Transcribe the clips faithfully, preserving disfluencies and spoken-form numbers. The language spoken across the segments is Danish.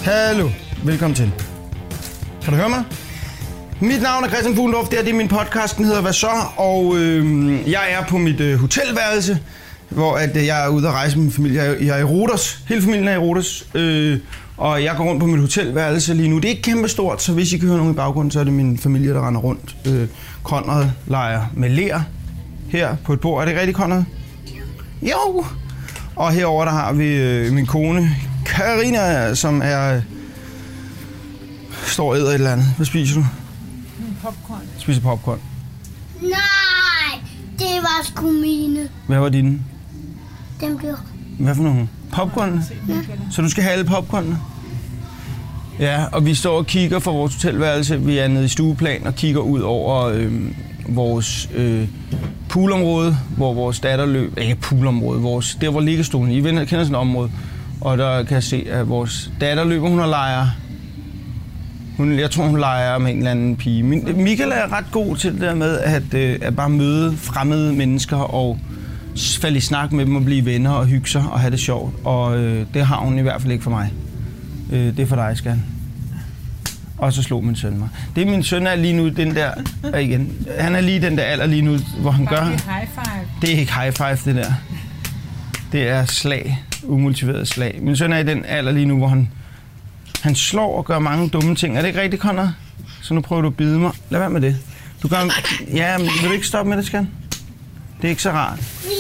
Hallo, velkommen til. Kan du høre mig? Mit navn er Christian Fuglendorf, det er det min podcast, den hedder Hvad så? Og øh, jeg er på mit øh, hotelværelse, hvor at, øh, jeg er ude at rejse med min familie. Jeg er, jeg er i Rhodos, hele familien er i Rhodos, øh, og jeg går rundt på mit hotelværelse lige nu. Det er ikke kæmpestort, så hvis I kan høre nogen i baggrunden, så er det min familie, der render rundt. Øh, Conrad leger med ler her på et bord. Er det rigtigt, Conrad? Jo! Og herover der har vi øh, min kone, Karina, som er står og æder et eller andet. Hvad spiser du? Popcorn. Spiser popcorn. Nej, det var sgu mine. Hvad var dine? Dem blev... Hvad for nogle? Popcorn? Ja. Så du skal have alle popcornene? Ja, og vi står og kigger fra vores hotelværelse. Vi er nede i stueplan og kigger ud over øh, vores øh, poolområde, hvor vores datter løb. Ikke poolområde, vores, der hvor liggestolen. I kender sådan et område. Og der kan jeg se, at vores datter løber, hun har leger. Hun, jeg tror, hun leger med en eller anden pige. Min, Michael er ret god til det der med at, øh, at bare møde fremmede mennesker og falde i snak med dem og blive venner og hygge sig og have det sjovt. Og øh, det har hun i hvert fald ikke for mig. Øh, det er for dig, Skan. Og så slog min søn mig. Det er min søn er lige nu den der... Og igen, han er lige den der alder lige nu, hvor han gør... Det er high five. Det er ikke high five, det der. Det er slag. Umotiveret slag. Min søn er i den alder lige nu, hvor han... Han slår og gør mange dumme ting. Er det ikke rigtigt, Conrad? Så nu prøver du at bide mig. Lad være med det. Du gør... Ja, men vil du ikke stoppe med det, Skan? Det er ikke så rart.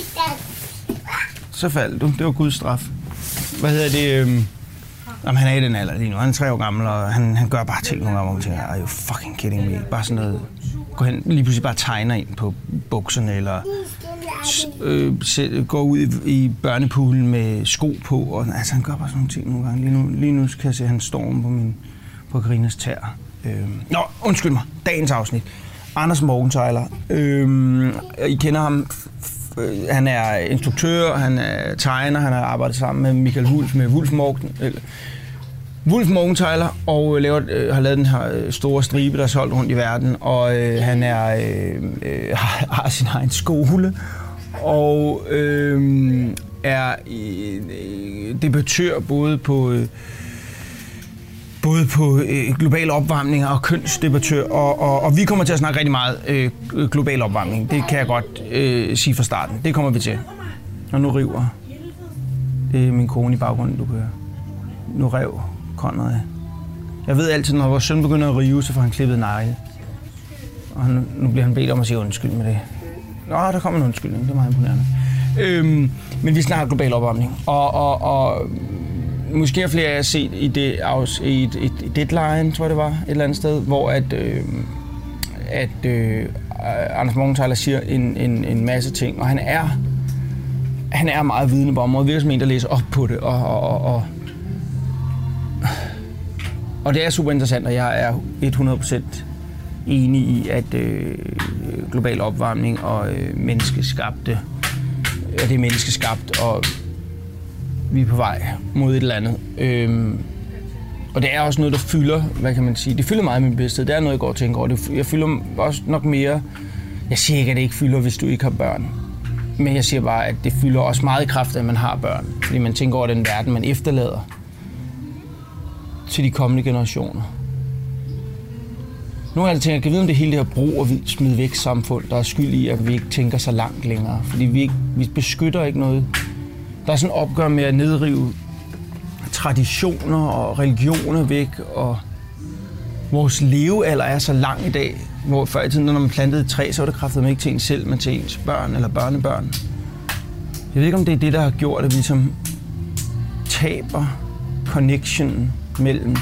Så faldt du. Det var Guds straf. Hvad hedder det? Øhm... Jamen, han er i den alder lige nu. Han er tre år gammel, og han, han gør bare ting nogle gange, hvor man tænker, are you fucking kidding me? Bare sådan noget... Gå hen, lige pludselig bare tegner ind på bukserne, eller øh, se, går ud i, i børnepoolen med sko på. Og, altså, han gør bare sådan nogle ting nogle gange. Lige nu, lige nu kan jeg se, at han stormer på, min, på Karinas tær. Øh. Nå, undskyld mig. Dagens afsnit. Anders Morgenthaler. Øh, I kender ham. Han er instruktør, han er tegner, han har arbejdet sammen med Michael Wulff med Wulff Morgen, eller, Wulff Morgenthaler, og laver, øh, har lavet den her store stribe, der er solgt rundt i verden, og øh, han er, øh, øh, har, har sin egen skole, og øh, er øh, debattør både på... Øh, både på øh, global opvarmning og kønsdebattør, og, og, og vi kommer til at snakke rigtig meget øh, global opvarmning. Det kan jeg godt øh, sige fra starten. Det kommer vi til. Og nu river. Det er min kone i baggrunden, du kan høre. Nu rev Conrad. Jeg ved altid, når vores søn begynder at rive, så får han klippet negle. Og nu, nu bliver han bedt om at sige undskyld med det. Nå, der kommer en undskyldning. Det er meget imponerende. Øhm, men vi snakker global opvarmning. Og... og, og måske har flere af jer set i, det, i et, et, et deadline, tror jeg det var, et eller andet sted, hvor at, øh, at øh, Anders Morgenthaler siger en, en, en masse ting, og han er, han er meget vidende på området, virker som en, der læser op på det, og, og, og, og det er super interessant, og jeg er hundrede procent enig i, at øh, global opvarmning og øh, menneskeskabte, at det er menneskeskabt, og vi er på vej mod et eller andet. Øhm, og det er også noget, der fylder, hvad kan man sige, det fylder meget i min bevidsthed. Det er noget, jeg går og tænker over. Det, jeg fylder også nok mere, jeg siger ikke, at det ikke fylder, hvis du ikke har børn. Men jeg siger bare, at det fylder også meget i kraft, at man har børn. Fordi man tænker over den verden, man efterlader til de kommende generationer. Nu har jeg tænkt, at jeg kan vide, om det hele det her brug og smid væk samfund, der er skyld i, at vi ikke tænker så langt længere. Fordi vi, ikke, vi beskytter ikke noget. Der er sådan et opgør med at nedrive traditioner og religioner væk, og vores levealder er så lang i dag, hvor før i tiden, når man plantede et træ, så var det kraftedeme ikke til en selv, men til ens børn eller børnebørn. Jeg ved ikke, om det er det, der har gjort, at vi som taber connection mellem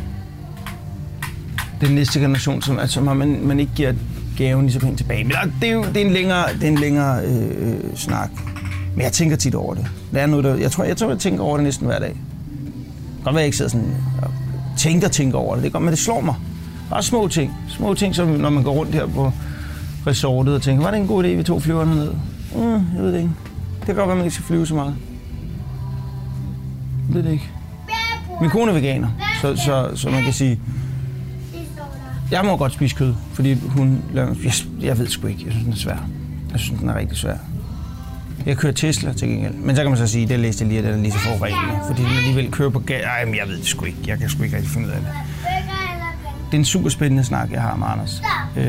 den næste generation, som altså, man, man ikke giver gaven lige så pænt tilbage. Men det er jo det er en længere, det er en længere øh, snak. Men jeg tænker tit over det. Det er noget, der, jeg, tror, jeg tror, jeg tænker over det næsten hver dag. Det kan godt være, jeg ikke sidder sådan og tænker, tænker over det. Det er godt, men det slår mig. Bare små ting. Små ting, som når man går rundt her på resortet og tænker, var det en god idé, vi tog flyveren herned? Mm, jeg ved det ikke. Det kan godt være, at man ikke skal flyve så meget. Jeg ved det ikke. Min kone er veganer, så, så, så man kan sige, jeg må godt spise kød, fordi hun laver... Jeg, jeg ved sgu ikke. Jeg synes, den er svær. Jeg synes, den er rigtig svær. Jeg kører Tesla til gengæld. Men så kan man så sige, det læste jeg lige, at den er lige så forurenende. Fordi den alligevel kører på gas. Ej, men jeg ved det sgu ikke. Jeg kan sgu ikke rigtig finde ud af det. Det er en super spændende snak, jeg har med Anders. Øh,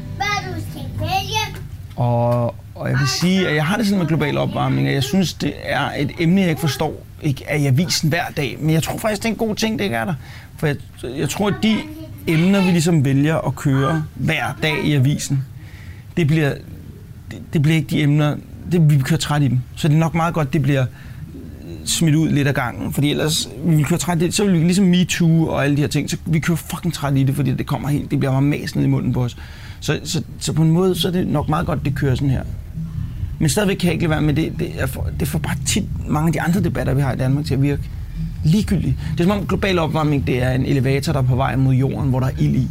og, og jeg vil sige, at jeg har det sådan med global opvarmning, og jeg synes, det er et emne, jeg ikke forstår. Ikke er i avisen hver dag, men jeg tror faktisk, det er en god ting, det ikke er der. For jeg, jeg tror, at de emner, vi ligesom vælger at køre hver dag i avisen, det bliver, det, det bliver ikke de emner, det, vi kører træt i dem. Så det er nok meget godt, det bliver smidt ud lidt af gangen, fordi ellers vi vil køre træt i det, så vil vi ligesom MeToo og alle de her ting, så vi kører fucking træt i det, fordi det kommer helt, det bliver meget mast ned i munden på os. Så, så, så på en måde, så er det nok meget godt, det kører sådan her. Men stadigvæk kan jeg ikke lade være med det, det, er for, det får bare tit mange af de andre debatter, vi har i Danmark, til at virke ligegyldigt. Det er som om global opvarmning, det er en elevator, der er på vej mod jorden, hvor der er ild i.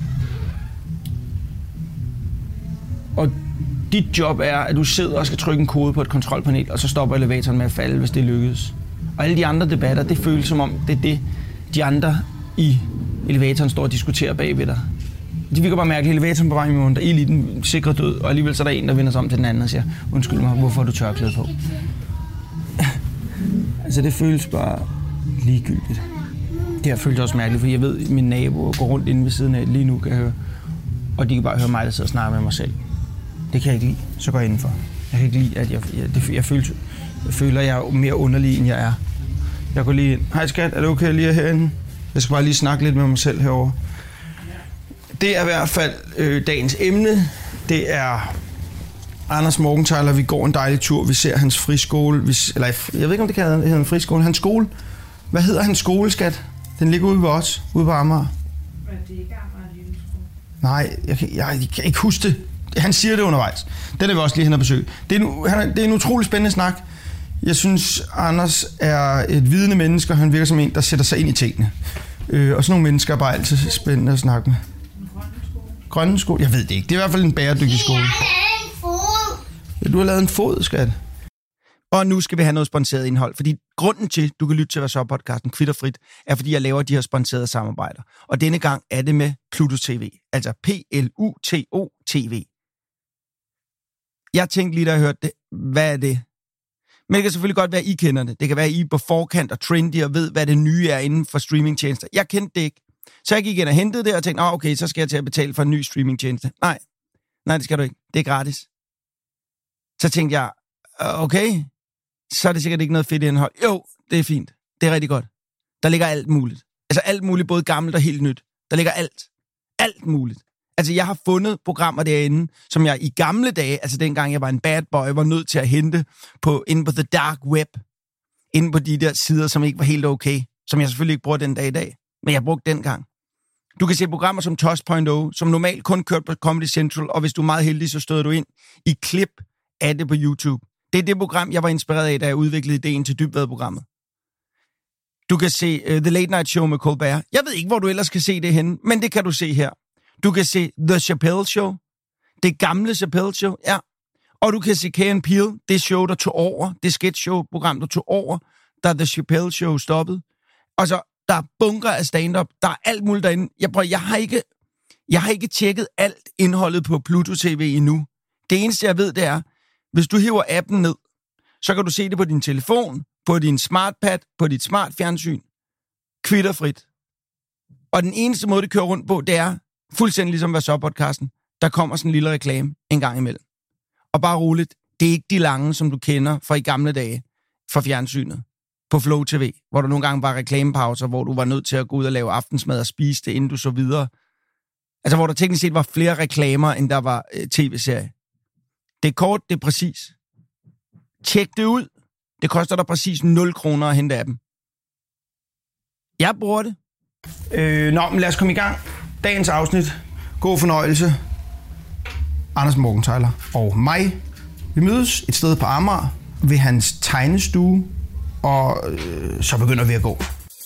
Og dit job er, at du sidder og skal trykke en kode på et kontrolpanel, og så stopper elevatoren med at falde, hvis det lykkes. Og alle de andre debatter, det føles som om, det er det, de andre i elevatoren står og diskuterer bagved dig. Det virker bare mærkeligt, elevatoren på vej i morgen, der er ild i den sikre død, og alligevel så er der en, der vender sig om til den anden og siger, undskyld mig, hvorfor har du tørklæde på? Altså det føles bare ligegyldigt. Det her føles også mærkeligt, fordi jeg ved, at mine naboer går rundt inde ved siden af lige nu, kan jeg høre. Og de kan bare høre mig, der sidder og snakker med mig selv. Det kan jeg ikke lide, så går jeg indenfor. Jeg kan ikke lide, at jeg, jeg, det, jeg, føler, jeg føler, at jeg er mere underlig, end jeg er. Jeg går lige ind. Hej skat, er det okay lige herinde? Jeg skal bare lige snakke lidt med mig selv herovre. Det er i hvert fald øh, dagens emne. Det er Anders Morgenthaler. Vi går en dejlig tur. Vi ser hans friskole. Vi, eller jeg ved ikke, om det kan hedde en friskole. Hans skole. Hvad hedder hans skole, skat? Den ligger ude ved os, ude på Amager. Men det er ikke Amager lille skole. Nej, jeg kan, jeg, jeg kan ikke huske det. Han siger det undervejs. Den er vi også lige hen og besøge. Det er, en, han er, det er en utrolig spændende snak. Jeg synes, Anders er et vidende menneske, og han virker som en, der sætter sig ind i tingene. Øh, og sådan nogle mennesker er bare altid spændende at snakke med. Grønne skole? Jeg ved det ikke. Det er i hvert fald en bæredygtig skole. Jeg har lavet en fod. Ja, du har lavet en fod, skat. Og nu skal vi have noget sponsoreret indhold, fordi grunden til, at du kan lytte til Hvad så podcasten Kvitterfrit, er fordi jeg laver de her sponsorerede samarbejder. Og denne gang er det med Pluto T V, altså P L U T O T V. Jeg tænkte lige, da jeg hørte det, hvad er det? Men det kan selvfølgelig godt være, at I kender det. Det kan være, at I er på forkant og trendy og ved, hvad det nye er inden for streamingtjenester. Jeg kendte det ikke. Så jeg gik ind og hentede det og tænkte, oh, okay, så skal jeg til at betale for en ny streamingtjeneste. Nej, nej, det skal du ikke. Det er gratis. Så tænkte jeg, okay, så er det sikkert ikke noget fedt indhold. Jo, det er fint. Det er rigtig godt. Der ligger alt muligt. Altså alt muligt, både gammelt og helt nyt. Der ligger alt. Alt muligt. Altså jeg har fundet programmer derinde, som jeg i gamle dage, altså dengang jeg var en bad boy, var nødt til at hente på, inde på the dark web. Inde på de der sider, som ikke var helt okay. Som jeg selvfølgelig ikke bruger den dag i dag. Men jeg brugte dengang. Du kan se programmer som Toss point oh, som normalt kun kørte på Comedy Central, og hvis du er meget heldig, så støder du ind i klip af det på YouTube. Det er det program, jeg var inspireret af, da jeg udviklede ideen til Dybvad-programmet. Du kan se uh, The Late Night Show med Colbert. Jeg ved ikke, hvor du ellers kan se det henne, men det kan du se her. Du kan se The Chappelle Show, det gamle Chappelle Show, ja. Og du kan se Key and Peele, det show, der tog over, det sketch show-program, der tog over, da The Chappelle Show stoppede. Og så der er bunker af stand-up. Der er alt muligt derinde. Jeg, prøver, jeg, har ikke, jeg har ikke tjekket alt indholdet på Pluto T V endnu. Det eneste, jeg ved, det er, hvis du hiver appen ned, så kan du se det på din telefon, på din smartpad, på dit smart fjernsyn. Kvitterfrit. Og den eneste måde, det kører rundt på, det er fuldstændig ligesom Hvad så podcasten. Der kommer sådan en lille reklame en gang imellem. Og bare roligt, det er ikke de lange, som du kender fra i gamle dage fra fjernsynet. På Flow T V, hvor der nogle gange var reklamepauser, hvor du var nødt til at gå ud og lave aftensmad og spise det, inden du så videre. Altså, hvor der teknisk set var flere reklamer, end der var øh, tv-serie. Det er kort, det er præcis. Tjek det ud. Det koster dig præcis nul kroner at hente af dem. Jeg bruger det. Øh, nå, men lad os komme i gang. Dagens afsnit. God fornøjelse. Anders Morgenthaler og mig. Vi mødes et sted på Amager ved hans tegnestue. Og øh, så begynder vi at gå.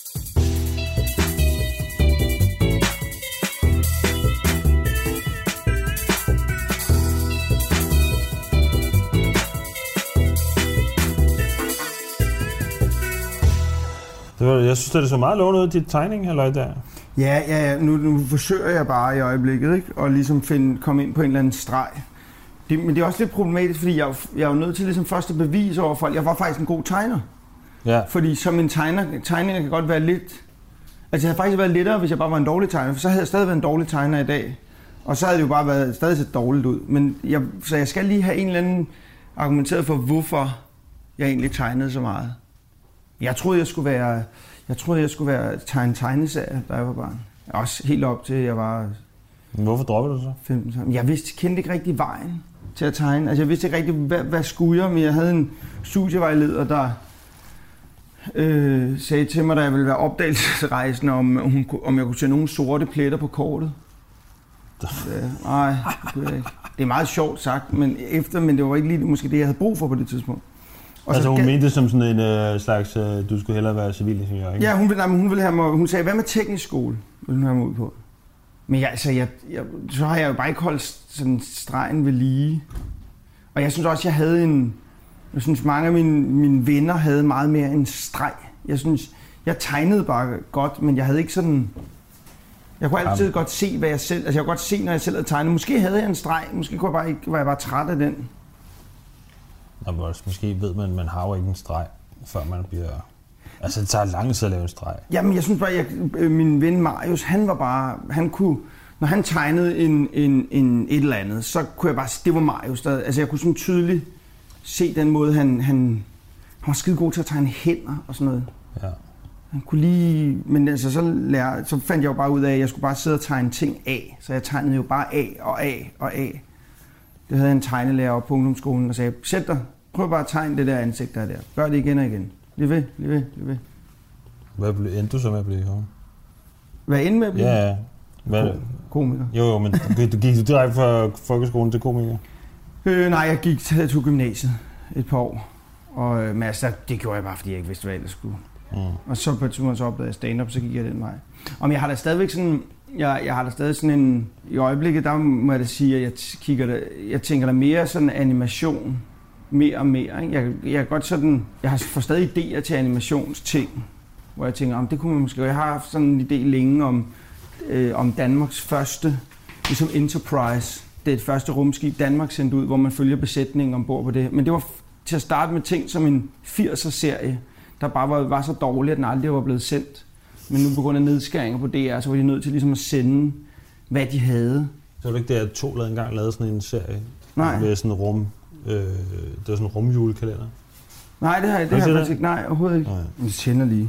Det var, jeg synes, det så meget lovende ud, dit tegning, eller der? Ja, ja, ja. Nu, nu forsøger jeg bare i øjeblikket, ikke? Og ligesom finde, komme ind på en eller anden streg. Det, men det er også lidt problematisk, fordi jeg, er jo- jeg er jo nødt til ligesom først at bevise over folk, jeg var faktisk en god tegner. Ja. Fordi som en tegner, tegninger kan godt være lidt... Altså, det havde faktisk været lettere, hvis jeg bare var en dårlig tegner, for så havde jeg stadig været en dårlig tegner i dag. Og så havde det jo bare været stadig set dårligt ud. Men jeg, så jeg skal lige have en eller anden argumenteret for, hvorfor jeg egentlig tegnede så meget. Jeg troede, jeg skulle være... Jeg troede, jeg skulle være tegne tegneserie, da jeg var barn. Også helt op til, jeg var Hvorfor dropper du så? femten. Jeg vidste, kendte ikke rigtig vejen til at tegne. Altså, jeg vidste ikke rigtig, hvad, hvad skulle jeg, men jeg havde en studievejleder, der øh, sagde til mig, da jeg ville være opdagelsesrejsende, om, hun, kunne- om jeg kunne se nogle sorte pletter på kortet. Ja, nej, det kunne jeg ikke. Det er meget sjovt sagt, men efter, men det var ikke lige måske det, jeg havde brug for på det tidspunkt. Og Altså så hun gav- mente det som sådan en øh, slags, øh, du skulle hellere være civilingeniør, ikke? Ja, hun ville, nej, men hun ville have mig, hun sagde, hvad med teknisk skole? Vil hun have mig ud på? Men jeg, altså, jeg, jeg, så har jeg jo bare ikke holdt sådan stregen ved lige. Og jeg synes også, jeg havde en... Jeg synes, mange af mine, mine venner havde meget mere en streg. Jeg synes, jeg tegnede bare godt, men jeg havde ikke sådan... Jeg kunne altid godt se, hvad jeg selv... Altså, jeg kunne godt se, når jeg selv havde tegnet. Måske havde jeg en streg. Måske kunne jeg bare ikke, var jeg bare træt af den. Nå, men også, måske ved man, man har jo ikke en streg, før man bliver... Altså, det tager lang tid at lave en streg. Jamen, jeg synes bare, jeg, øh, min ven Marius, han var bare, han kunne, når han tegnede en, en, en et eller andet, så kunne jeg bare, det var Marius, der, altså jeg kunne sådan tydeligt se den måde, han, han, han var skide god til at tegne hænder og sådan noget. Ja. Han kunne lige, men altså så, lære, så fandt jeg jo bare ud af, at jeg skulle bare sidde og tegne ting af, så jeg tegnede jo bare af og af og af. Det havde jeg en tegnelærer oppe på ungdomsskolen, der sagde, sæt dig, prøv bare at tegne det der ansigt der, der. Gør det igen og igen. Bliv ved, bliv ved, bliv ved. Hvad ble, endte du så med at blive? Jo? Hvad endte med at blive? Ja, ja. Hvad, Komiker. jo, jo, men du, du gik du direkte fra folkeskolen til komiker? Øh, nej, jeg gik til, til gymnasiet et par år. Og øh, men altså, det gjorde jeg bare, fordi jeg ikke vidste, hvad jeg ellers skulle. Mm. Og så på et tidspunkt så opdagede jeg stand-up, så gik jeg den vej. Om jeg har da stadigvæk sådan... Jeg, jeg har da stadig sådan en... I øjeblikket, der må jeg da sige, at jeg, kigger der, jeg tænker der mere sådan animation. Mere og mere. Ikke? Jeg, jeg, er godt sådan, jeg har får stadig idéer til animationsting, hvor jeg tænker, om det kunne man måske... Jeg har haft sådan en idé længe om, øh, om Danmarks første, ligesom Enterprise. Det er et første rumskib, Danmark sendte ud, hvor man følger besætningen ombord på det. Men det var til at starte med ting som en firser-serie, der bare var, var så dårlig, at den aldrig var blevet sendt. Men nu på grund af nedskæringer på D R, så var de nødt til ligesom at sende, hvad de havde. Så var det ikke det, at to lavede engang lavede sådan en serie? Nej. Med sådan en rum... Øh, det var sådan en rumjulekalender. Nej, det har jeg, det Har du har jeg set faktisk ikke. Nej, overhovedet ikke. Nej. Jeg tænder lige.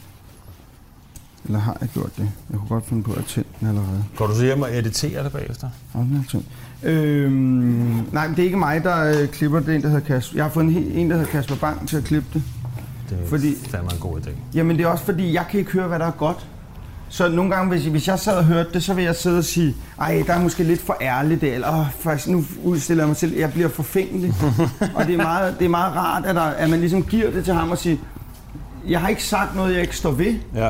Eller har jeg gjort det? Jeg kunne godt finde på at tænde den allerede. Går du så hjem og editerer det bagefter? Nå, den er tændt. Øhm, nej, men det er ikke mig, der øh, klipper det. En, der hedder Kasper. Jeg har fået en, he- en der hedder Kasper Bang til at klippe det. Det er Fordi- fandme en god idé. Jamen, det er også fordi, jeg kan ikke høre, hvad der er godt. Så nogle gange, hvis, hvis jeg sad og hørte det, så vil jeg sidde og sige, ej, der er måske lidt for ærligt det, eller åh, faktisk, nu udstiller jeg mig selv, jeg bliver forfængelig. Og det er, meget, det er meget rart, at, der, at man ligesom giver det til ham og siger, jeg har ikke sagt noget, jeg ikke står ved. Ja.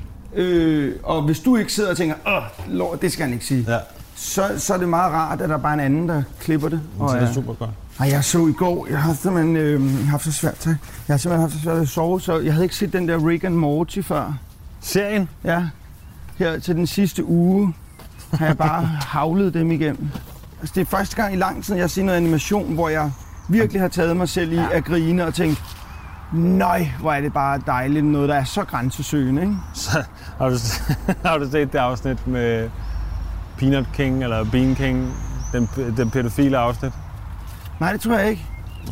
Øh, og hvis du ikke sidder og tænker, åh, lort, det skal han ikke sige, Ja. så, så er det meget rart, at der er bare en anden, der klipper det. Og, det er super godt. Ej, jeg så i går, jeg har simpelthen øh, haft så svært til, jeg har simpelthen haft så svært at sove, så jeg havde ikke set den der Rick and Morty før. Serien? Ja, her til den sidste uge har jeg bare havlet dem igennem. Altså, det er første gang i lang tid, jeg har set noget animation, hvor jeg virkelig har taget mig selv i at grine og tænkt, nøj, hvor er det bare dejligt, noget der er så grænsesøgende, ikke? Så, har, du, har du set det afsnit med Peanut King, eller Bean King, den, den pædofile afsnit? Nej, det tror jeg ikke.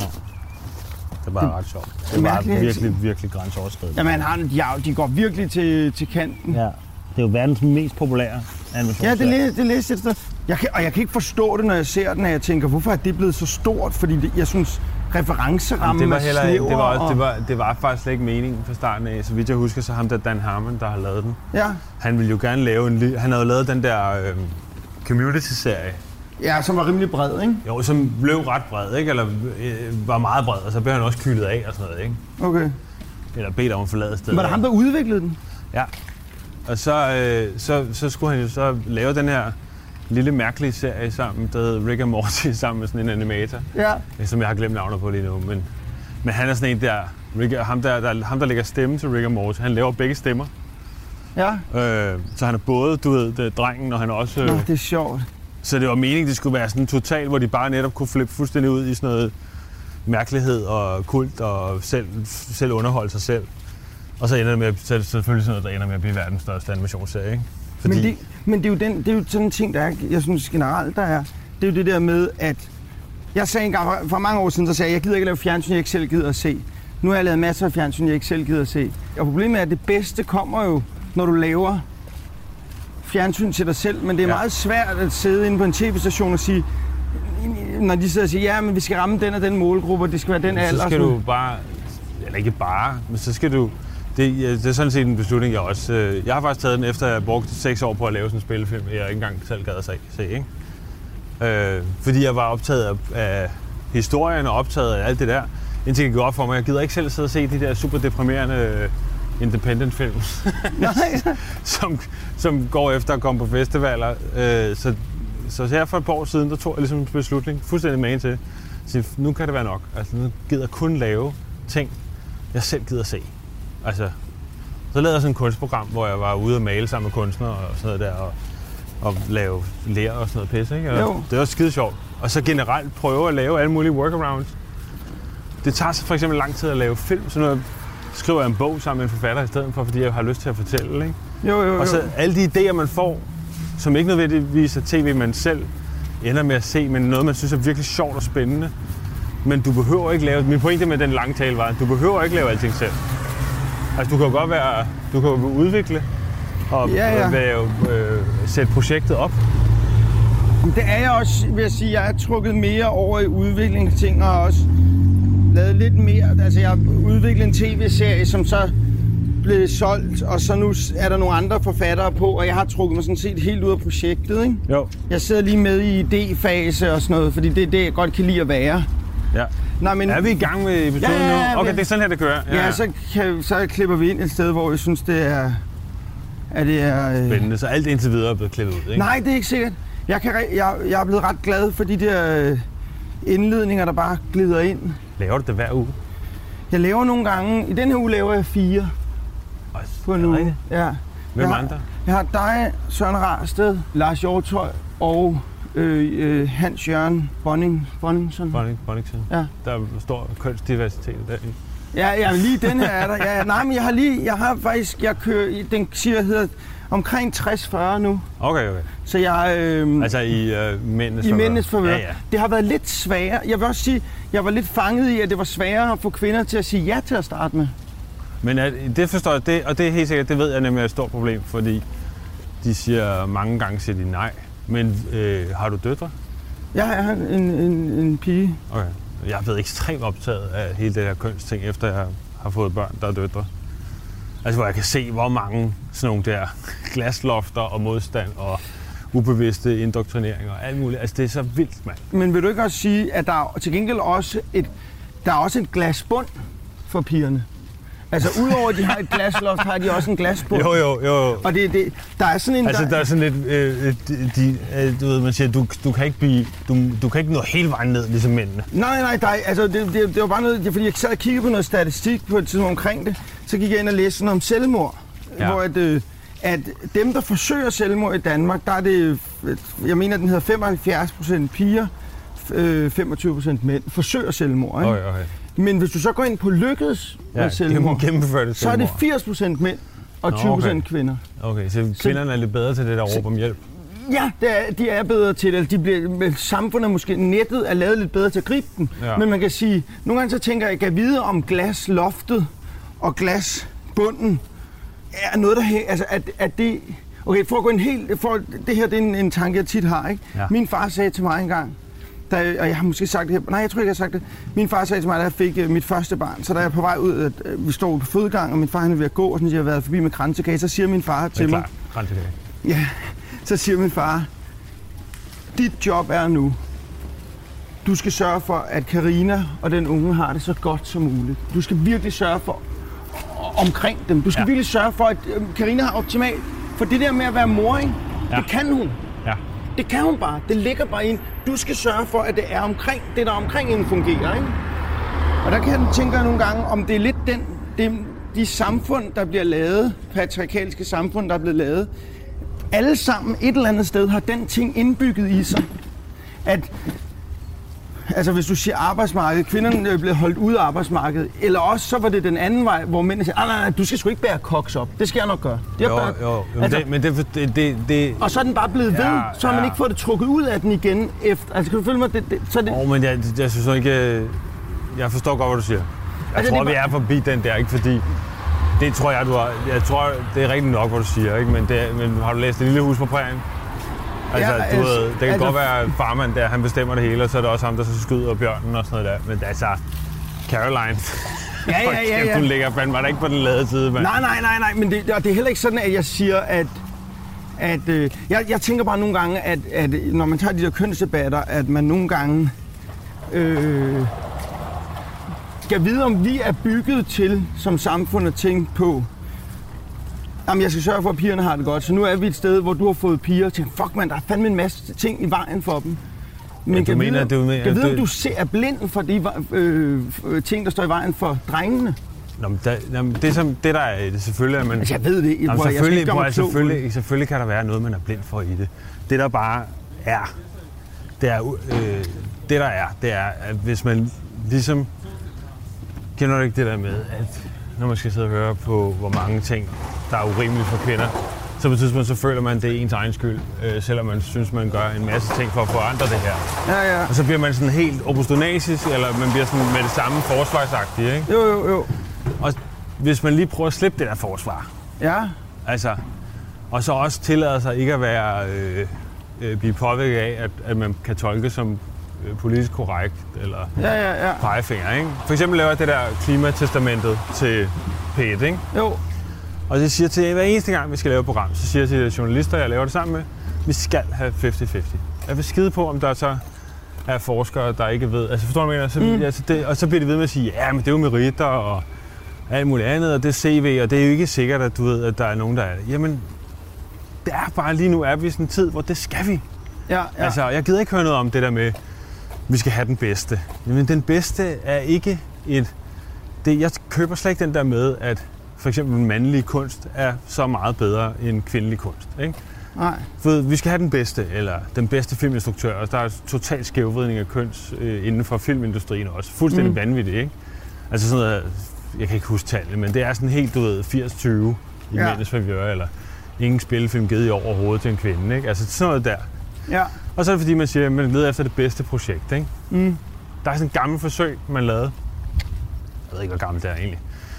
Det var det, ret sjovt. Det er var mærkeligt, virkelig, virkelig grænseoverskridende. Jamen, han, ja, de går virkelig til, til kanten. Ja, det er jo verdens mest populære animation. Ja, det, læ- det læste jeg et sted. Jeg kan, og jeg kan ikke forstå det, når jeg ser den, og jeg tænker, hvorfor er det blevet så stort? Fordi det, jeg synes, referencerammen det var er heller, snæver. det var, også, og, det, var, det var faktisk slet ikke meningen fra starten af. Så vidt jeg husker, så ham der Dan Harmon, der har lavet den. Ja, Han ville jo gerne lave en li- Han havde jo lavet den der øh, Community-serie. ja, som var rimelig bred, ikke? Jo, som blev ret bred, ikke? Eller øh, var meget bred, og så blev han også kyldet af og sådan noget, ikke? Okay. Eller bedt om at forlade stedet. Var det ham, der udviklede den? Ja. Og så, øh, så, så skulle han jo så lave den her lille mærkelige serie sammen, der hedder Rick and Morty, sammen med sådan en animator, Ja. som jeg har glemt navnet på lige nu. Men, men han er sådan en der, Rick, ham der, der, ham der lægger stemme til Rick and Morty, han laver begge stemmer. Ja. Øh, så han er både, du ved, det, drengen, og han er også... Øh, Nå, det er sjovt. Så det var meningen, det skulle være sådan totalt, hvor de bare netop kunne flippe fuldstændig ud i sådan noget mærkelighed og kult og selv, selv underholde sig selv. Og så ender det med, så er det selvfølgelig sådan noget, der ender med at blive verdens største animationsserie, ikke? Fordi... Men, det, men det, er jo den, det er jo sådan en ting, der er, jeg synes generelt, der er, det er jo det der med, at jeg sagde engang for mange år siden, så sagde jeg, jeg gider ikke lave fjernsyn, jeg ikke selv gider at se. Nu har jeg lavet masser af fjernsyn, jeg ikke selv gider at se. Og problemet er, at det bedste kommer jo, når du laver fjernsyn til dig selv, men det er ja. meget svært at sidde inde på en tv-station og sige, når de sidder og siger, ja, men vi skal ramme den og den målgruppe, og det skal være den alder. Så skal du bare, eller ikke bare, men så skal du, det, det er sådan set en beslutning, jeg også, jeg har faktisk taget den efter, at jeg brugte seks år på at lave sådan en spillefilm, jeg ikke engang selv gad at se, se ikke? Øh, fordi jeg var optaget af, af historien og optaget af alt det der, indtil jeg gik op for mig, jeg gider ikke selv sidde og se de der super deprimerende independent film, som, som går efter at komme på festivaler. Øh, så, så her for et par år siden, der tog jeg ligesom en beslutning, fuldstændig med til, så nu kan det være nok. Altså, nu gider jeg kun lave ting, jeg selv gider se. Altså, så lavede jeg sådan et kunstprogram, hvor jeg var ude og male sammen med kunstnere og sådan noget der, og, og lave ler og sådan noget pisse, ikke? Og det var skide sjovt. Og så generelt prøve at lave alle mulige workarounds. Det tager så for eksempel lang tid at lave film, så nu skriver jeg en bog sammen med en forfatter i stedet for, fordi jeg har lyst til at fortælle, ikke? Jo, jo, jo. Og så alle de idéer, man får, som ikke nødvendigvis er tv, man selv ender med at se, men noget, man synes er virkelig sjovt og spændende. Men du behøver ikke lave... Min pointe med den lange tale var, at du behøver ikke lave alting selv. Altså, du kan jo godt være... Du kan jo udvikle og ja, ja. Være, øh, sætte projektet op. Det er jeg også, vil jeg sige. Jeg er trukket mere over i udviklingsting og også lavet lidt mere. Altså, jeg har udviklet en tv-serie, som så blev solgt, og så nu er der nogle andre forfattere på, og jeg har trukket mig sådan set helt ud af projektet, ikke? Jo. Jeg sidder lige med i idéfase og sådan noget, fordi det er det, jeg godt kan lide at være. Ja. Nå, men... Er vi i gang med episoden ja, ja, ja, nu? Okay, men... det er sådan her, det kører. Ja, ja så, kan, så klipper vi ind et sted, hvor jeg synes, det er... At det er øh... spændende, så alt indtil videre er blevet klippet ud, ikke? Nej, det er ikke sikkert. Jeg, kan, jeg, jeg er blevet ret glad for de der øh, indledninger, der bare glider ind. Laver du det hver uge? Jeg laver nogle gange... I den her uge laver jeg fire. Øj, på en uge. Ja. Hvem jeg, andre? Jeg har dig, Søren Rarsted, Lars Hjortøj og øh, øh, Hans Jørgen Bonning, Bonningsson. Bonning, Bonningsson. Ja. Der er stor kønsdiversitet der. Ja, ja, lige den her er der. Ja, nej, men jeg har lige... Jeg har faktisk... Jeg kører... Den siger, hedder omkring tres fyrre nu. Okay, okay. Så jeg... Øh, altså i øh, mændenes I forvør. mændenes forvør. Ja, ja. Det har været lidt sværere. Jeg vil også sige, jeg var lidt fanget i, at det var sværere at få kvinder til at sige ja til at starte med. Men at, det forstår jeg, det, og det er helt sikkert, det ved jeg nemlig er et stort problem, fordi de siger mange gange, siger de nej. Men øh, har du døtre? Jeg har en, en, en pige. Okay. Jeg er blevet ekstremt optaget af hele det her kønsting, efter jeg har fået børn, der er døtre. Altså, hvor jeg kan se, hvor mange sådan nogle der glaslofter og modstand og ubevidste indoktrineringer og alt muligt. Altså, det er så vildt, mand. Men vil du ikke også sige, at der er til gengæld også et, der er også et glasbund for pigerne? Altså, udover at de har et glasloft, har de også en glasbund. Jo, jo, jo. Og det, det, der er sådan en... Altså, der, der er sådan lidt... Øh, de, øh, du ved, man siger, du, du kan ikke blive... Du, du kan ikke nå hele vejen ned, ligesom mændene. Nej, nej, der, altså, det, det, det var bare noget... Det, fordi jeg sad og kiggede på noget statistik på et tidspunkt omkring det. Så gik jeg ind og læste sådan om selvmord. Ja. Hvor at, øh, at dem, der forsøger selvmord i Danmark, der er det... Jeg mener, den hedder femoghalvfjerds procent piger, øh, femogtyve procent mænd. Forsøger selvmord, ikke? Okay, okay. Men hvis du så går ind på lykkedes med ja, selvmord, det så er det firs procent mænd og tyve procent okay. kvinder. Okay, så kvinderne er lidt bedre til det, der råber om hjælp? Ja, det er, de er bedre til det. De bliver, samfundet måske, nettet er lavet lidt bedre til at gribe dem. Ja. Men man kan sige, nogle gange så tænker jeg, at jeg kan vide om glasloftet og glasbunden er noget, der... Altså, at, at det... Okay, for at gå en helt... For, det her det er en, en tanke, jeg tit har, ikke? Ja. Min far sagde til mig engang, da, og jeg har måske sagt det her... Nej, jeg tror ikke, jeg har sagt det. Min far sagde til mig, da jeg fik uh, mit første barn, så da jeg er på vej ud, at uh, vi står på fødegang, og min far han er ved at gå, og sådan, jeg har været forbi med kransekage, så siger min far til mig... Kransekage. Ja, så siger min far, dit job er nu, du skal sørge for, at Karina og den unge har det så godt som muligt. Du skal virkelig sørge for omkring dem. Du skal ja. virkelig sørge for, at Karina har optimalt. For det der med at være mor, ikke? Ja. Det kan hun. Ja. Det kan hun bare. Det ligger bare ind. Du skal sørge for, at det er omkring, det der omkring hende fungerer, ikke? Og der kan jeg tænke nogle gange, om det er lidt den, det, de samfund, der bliver lavet, patriarkalske samfund, der er blevet lavet, alle sammen et eller andet sted har den ting indbygget i sig, at altså hvis du siger arbejdsmarkedet, kvinderne er blevet holdt ude af arbejdsmarkedet, eller også så var det den anden vej, hvor mændene siger, nej, nej, du skal sgu ikke bære koks op, det skal jeg nok gøre. Det jo, bare, jo, jo, altså, det, men det, det, det, det... Og så er den bare blevet ved, ja, så har man ja. ikke fået det trukket ud af den igen efter, altså kan du følge mig? Det, det, så det... Oh, men jeg, jeg synes ikke, jeg forstår godt, hvad du siger. Jeg altså, tror, det vi er forbi den der, ikke fordi... Det tror jeg, du har... Jeg tror, det er rigtigt nok, hvad du siger, ikke? Men, det, men har du læst Det lille hus på prærien? Altså, ja, du altså, ved, det kan altså, godt være farmand der, han bestemmer det hele, og så er det også ham, der så skyder bjørnen og sådan noget der. Men altså, Caroline... Ja, ja, ja, ja. Du ligger fandme der ikke på den lade side, mand. Nej, nej, nej, nej, men det, det er heller ikke sådan, at jeg siger, at... at øh, jeg, jeg tænker bare nogle gange, at, at når man tager de der kønsdebatter, at man nogle gange... Øh, skal vide, om vi er bygget til, som samfund, at tænke på, jamen jeg skal sørge for, at pigerne har det godt. Så nu er vi et sted, hvor du har fået piger til, fuck man, der er fandme en masse ting i vejen for dem. Men ja, kan mener, vide, du mener, kan vide du... om du ser, er blind for de øh, ting, der står i vejen for drengene? Nå, men der, jamen, det, som, det der er det selvfølgelig, at man... Altså jeg ved det ikke, jamen, jeg selvfølgelig, skal prøv, ikke selvfølgelig, selvfølgelig kan der være noget, man er blind for i det. Det der bare er, det er, øh, det der er, det er, at hvis man ligesom... Kender du ikke det der med, at når man skal sidde og høre på, hvor mange ting, der er urimelige for kvinder, så på tidspunkt så føler man, at det er ens egen skyld, øh, selvom man synes, man gør en masse ting for at forandre det her. Ja, ja. Og så bliver man sådan helt opportunistisk, eller man bliver sådan med det samme forsvarsagtige, ikke? Jo, jo, jo. Og hvis man lige prøver at slippe det der forsvar, Ja. altså, og så også tillader sig ikke at være, øh, øh, blive påvirket af, at, at man kan tolke som øh, politisk korrekt, eller Ja, ja, ja. pegefinger, ikke? For eksempel laver jeg det der klimatestamentet til P et, ikke? Jo. Og det siger til hver eneste gang, vi skal lave et program, så siger jeg til de journalister, jeg laver det sammen med, vi skal have halvtreds halvtreds. Jeg vil skide på, om der så er forskere, der ikke ved. Altså forstår du, hvad jeg mener? Så, altså, det, og så bliver de ved med at sige, ja, men det er jo meritter og alt muligt andet, og det er C V, og det er jo ikke sikkert, at du ved, at der er nogen, der er det. Jamen, det er bare lige nu, er vi i sådan en tid, hvor det skal vi. Ja, ja. Altså, jeg gider ikke høre noget om det der med, vi skal have den bedste. Men den bedste er ikke et... Det, jeg køber slet ikke den der med, at for eksempel mandlig kunst er så meget bedre end kvindelig kunst, ikke? Nej. For vi skal have den bedste, eller den bedste filminstruktør, og der er total skævvridning af køns øh, inden for filmindustrien også. Fuldstændig mm. vanvittigt, ikke? Altså sådan noget, jeg kan ikke huske tallet, men det er sådan helt, du ved, firs tyve i ja. mændenes favør, eller ingen spillefilm givet i over hovedet til en kvinde, ikke? Altså sådan noget der. Ja. Og så er det fordi, man siger, at man leder efter det bedste projekt, ikke? Mm. Der er sådan en gammel forsøg, man lavede. Jeg ved ikke, hvor gammel det er egentlig.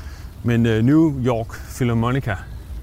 Men uh, New York Philharmonica.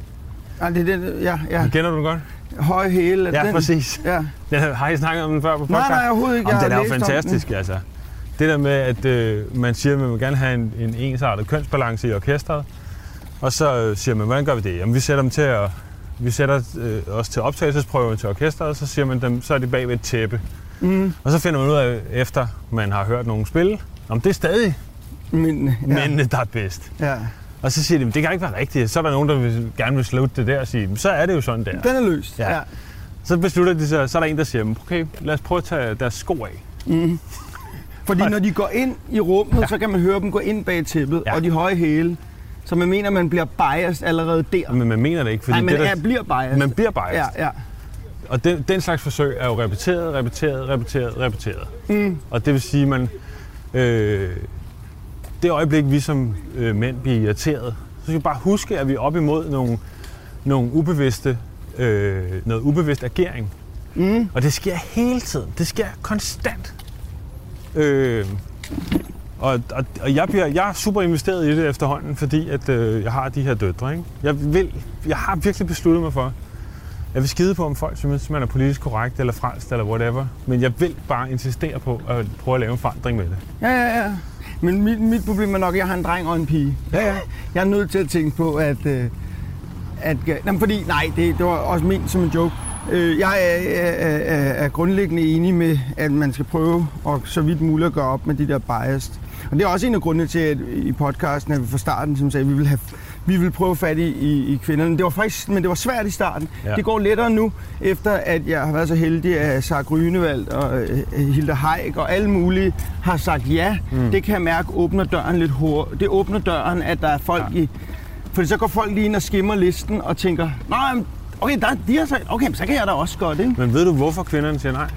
Ja, det er den, ja, ja. Kender du den godt? Høje hæle. Ja, den, præcis. Ja. Den, har I snakket om den før på podcast? Nej, nej, overhovedet ikke. Jamen, Jeg den er jo læst fantastisk, altså. Det der med, at øh, man siger, at man vil gerne have en, en ensartet kønsbalance i orkestret. Og så øh, siger man, hvordan gør vi det? Jamen, vi sætter dem til at... Vi sætter øh, os til optagelsesprøven til orkestret, og så siger man dem, så er de bag ved et tæppe. Mm. Og så finder man ud af, efter man har hørt nogen spille, om det er stadig Men, ja. mændene, der er bedst. Ja. Og så siger de, det kan ikke være rigtigt. Så er der nogen, der vil, gerne vil slutte det der og sige, så er det jo sådan der. Den er løst. Ja. Ja. Så beslutter de så, så er der en, der siger, okay, lad os prøve at tage deres sko af. Mm. Fordi når de går ind i rummet, ja. så kan man høre dem gå ind bag tæppet, ja. og de høje hæle. Så man mener, man bliver biased allerede der. Men man mener det ikke, fordi Nej, man det der, er, bliver biased. man bliver biased. Ja, ja. Og den, den slags forsøg er jo repeteret, repeteret, repeteret, repeteret. Mm. Og det vil sige, at man, øh, det øjeblik, vi som øh, mænd bliver irriteret, så skal vi bare huske, at vi er op imod nogle, nogle ubevidste, øh, noget ubevidst agering. Mm. Og det sker hele tiden. Det sker konstant. Øh, og, og, og jeg, bliver, jeg er super investeret i det efterhånden, fordi at, øh, jeg har de her døtre. Ikke? Jeg, vil, jeg har virkelig besluttet mig for, jeg vil skide på, om folk synes, man er politisk korrekt eller fransk eller whatever. Men jeg vil bare insistere på at prøve at lave en forandring med det. Ja, ja, ja. Men mit, mit problem er nok, at jeg har en dreng og en pige. Ja, ja. Jeg er nødt til at tænke på, at... Øh, at jamen, fordi, nej, det, det var også ment som en joke. Øh, jeg er, er, er, er grundlæggende enig med, at man skal prøve, og så vidt muligt at gøre op med de der biased. Og det er også en af grundene til, at i podcasten, at vi fra starten, som sagde, at vi vil have, vi vil prøve fat i, i, i kvinderne. Det var faktisk, men det var svært i starten. Ja. Det går lettere nu, efter at jeg har været så heldig, at Sarah Grünewald og Hilda Haik og alle mulige har sagt ja. Mm. Det kan jeg mærke åbner døren lidt hurtigt. Det åbner døren, at der er folk ja. i... Fordi så går folk lige ind og skimmer listen og tænker, nej, Okay, der, de har sagt, okay, så kan jeg da også godt, ikke? Men ved du, hvorfor kvinderne siger nej?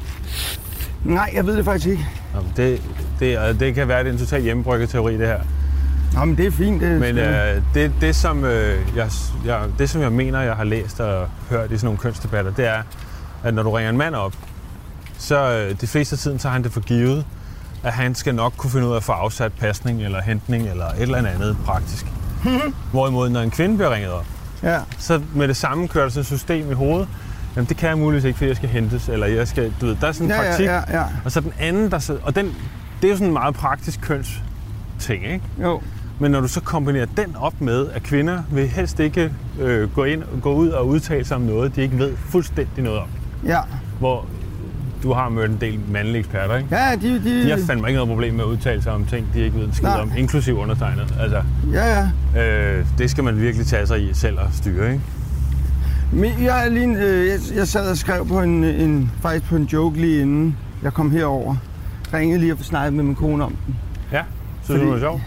Nej, jeg ved det faktisk ikke. Jamen, det, det, det kan være, det er en total hjemmebrygget teori, det her. Nå, men det er fint. Det, Men øh, det, det, som, øh, jeg, jeg, det, som jeg mener, jeg har læst og hørt i sådan nogle kønsdebatter, det er, at når du ringer en mand op, så øh, de fleste af tiden, så har han det for givet, at han skal nok kunne finde ud af at få afsat pasning eller hentning eller et eller andet praktisk. Hvorimod, når en kvinde bliver ringet op, ja. så med det samme kører der sådan et system i hovedet. Jamen, det kan jeg muligvis ikke, fordi jeg skal hentes, eller jeg skal, du ved, der er sådan en Ja, praktik. ja, ja, ja. Og så den anden, der så, og den, det er jo sådan en meget praktisk køns ting, ikke? Jo. Men når du så kombinerer den op med, at kvinder vil helst ikke øh, gå ind, gå ud og udtale sig om noget, de ikke ved fuldstændig noget om. Ja. Hvor du har mødt en del mandlige eksperter, ikke? Ja, de... De, De har fandme ikke noget problem med at udtale sig om ting, de ikke ved en skid Nej. om, inklusiv undertegnet. Altså, Ja, ja. øh, det skal man virkelig tage sig i selv og styre, ikke? Men jeg, er lige, en, øh, jeg, jeg sad og skrev på en, en, faktisk på en joke lige inden jeg kom herover. Ringede lige og snakket med min kone om den. Ja, synes du, det var sjovt?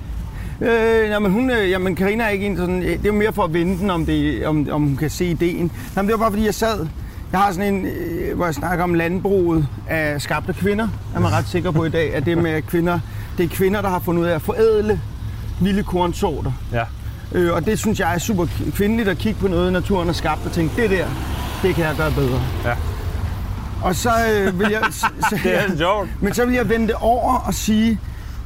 Øh, jamen, hun, øh, jamen, Carina er ikke en sådan... Det er jo mere for at vende den, om, det, om, om hun kan se ideen. Jamen, det var bare fordi, jeg sad... Jeg har sådan en, øh, hvor jeg snakker om landbruget af skabte kvinder. Er man ret sikker på i dag, at det med kvinder... Det er kvinder, der har fundet ud af at forædle vilde kornsorter. Ja. Øh, og det synes jeg er super kvindeligt at kigge på noget, naturen har skabt og tænke, det der, det kan jeg gøre bedre. Ja. Og så øh, vil jeg... Så, Det er sjovt. Men så vil jeg vende det over og sige,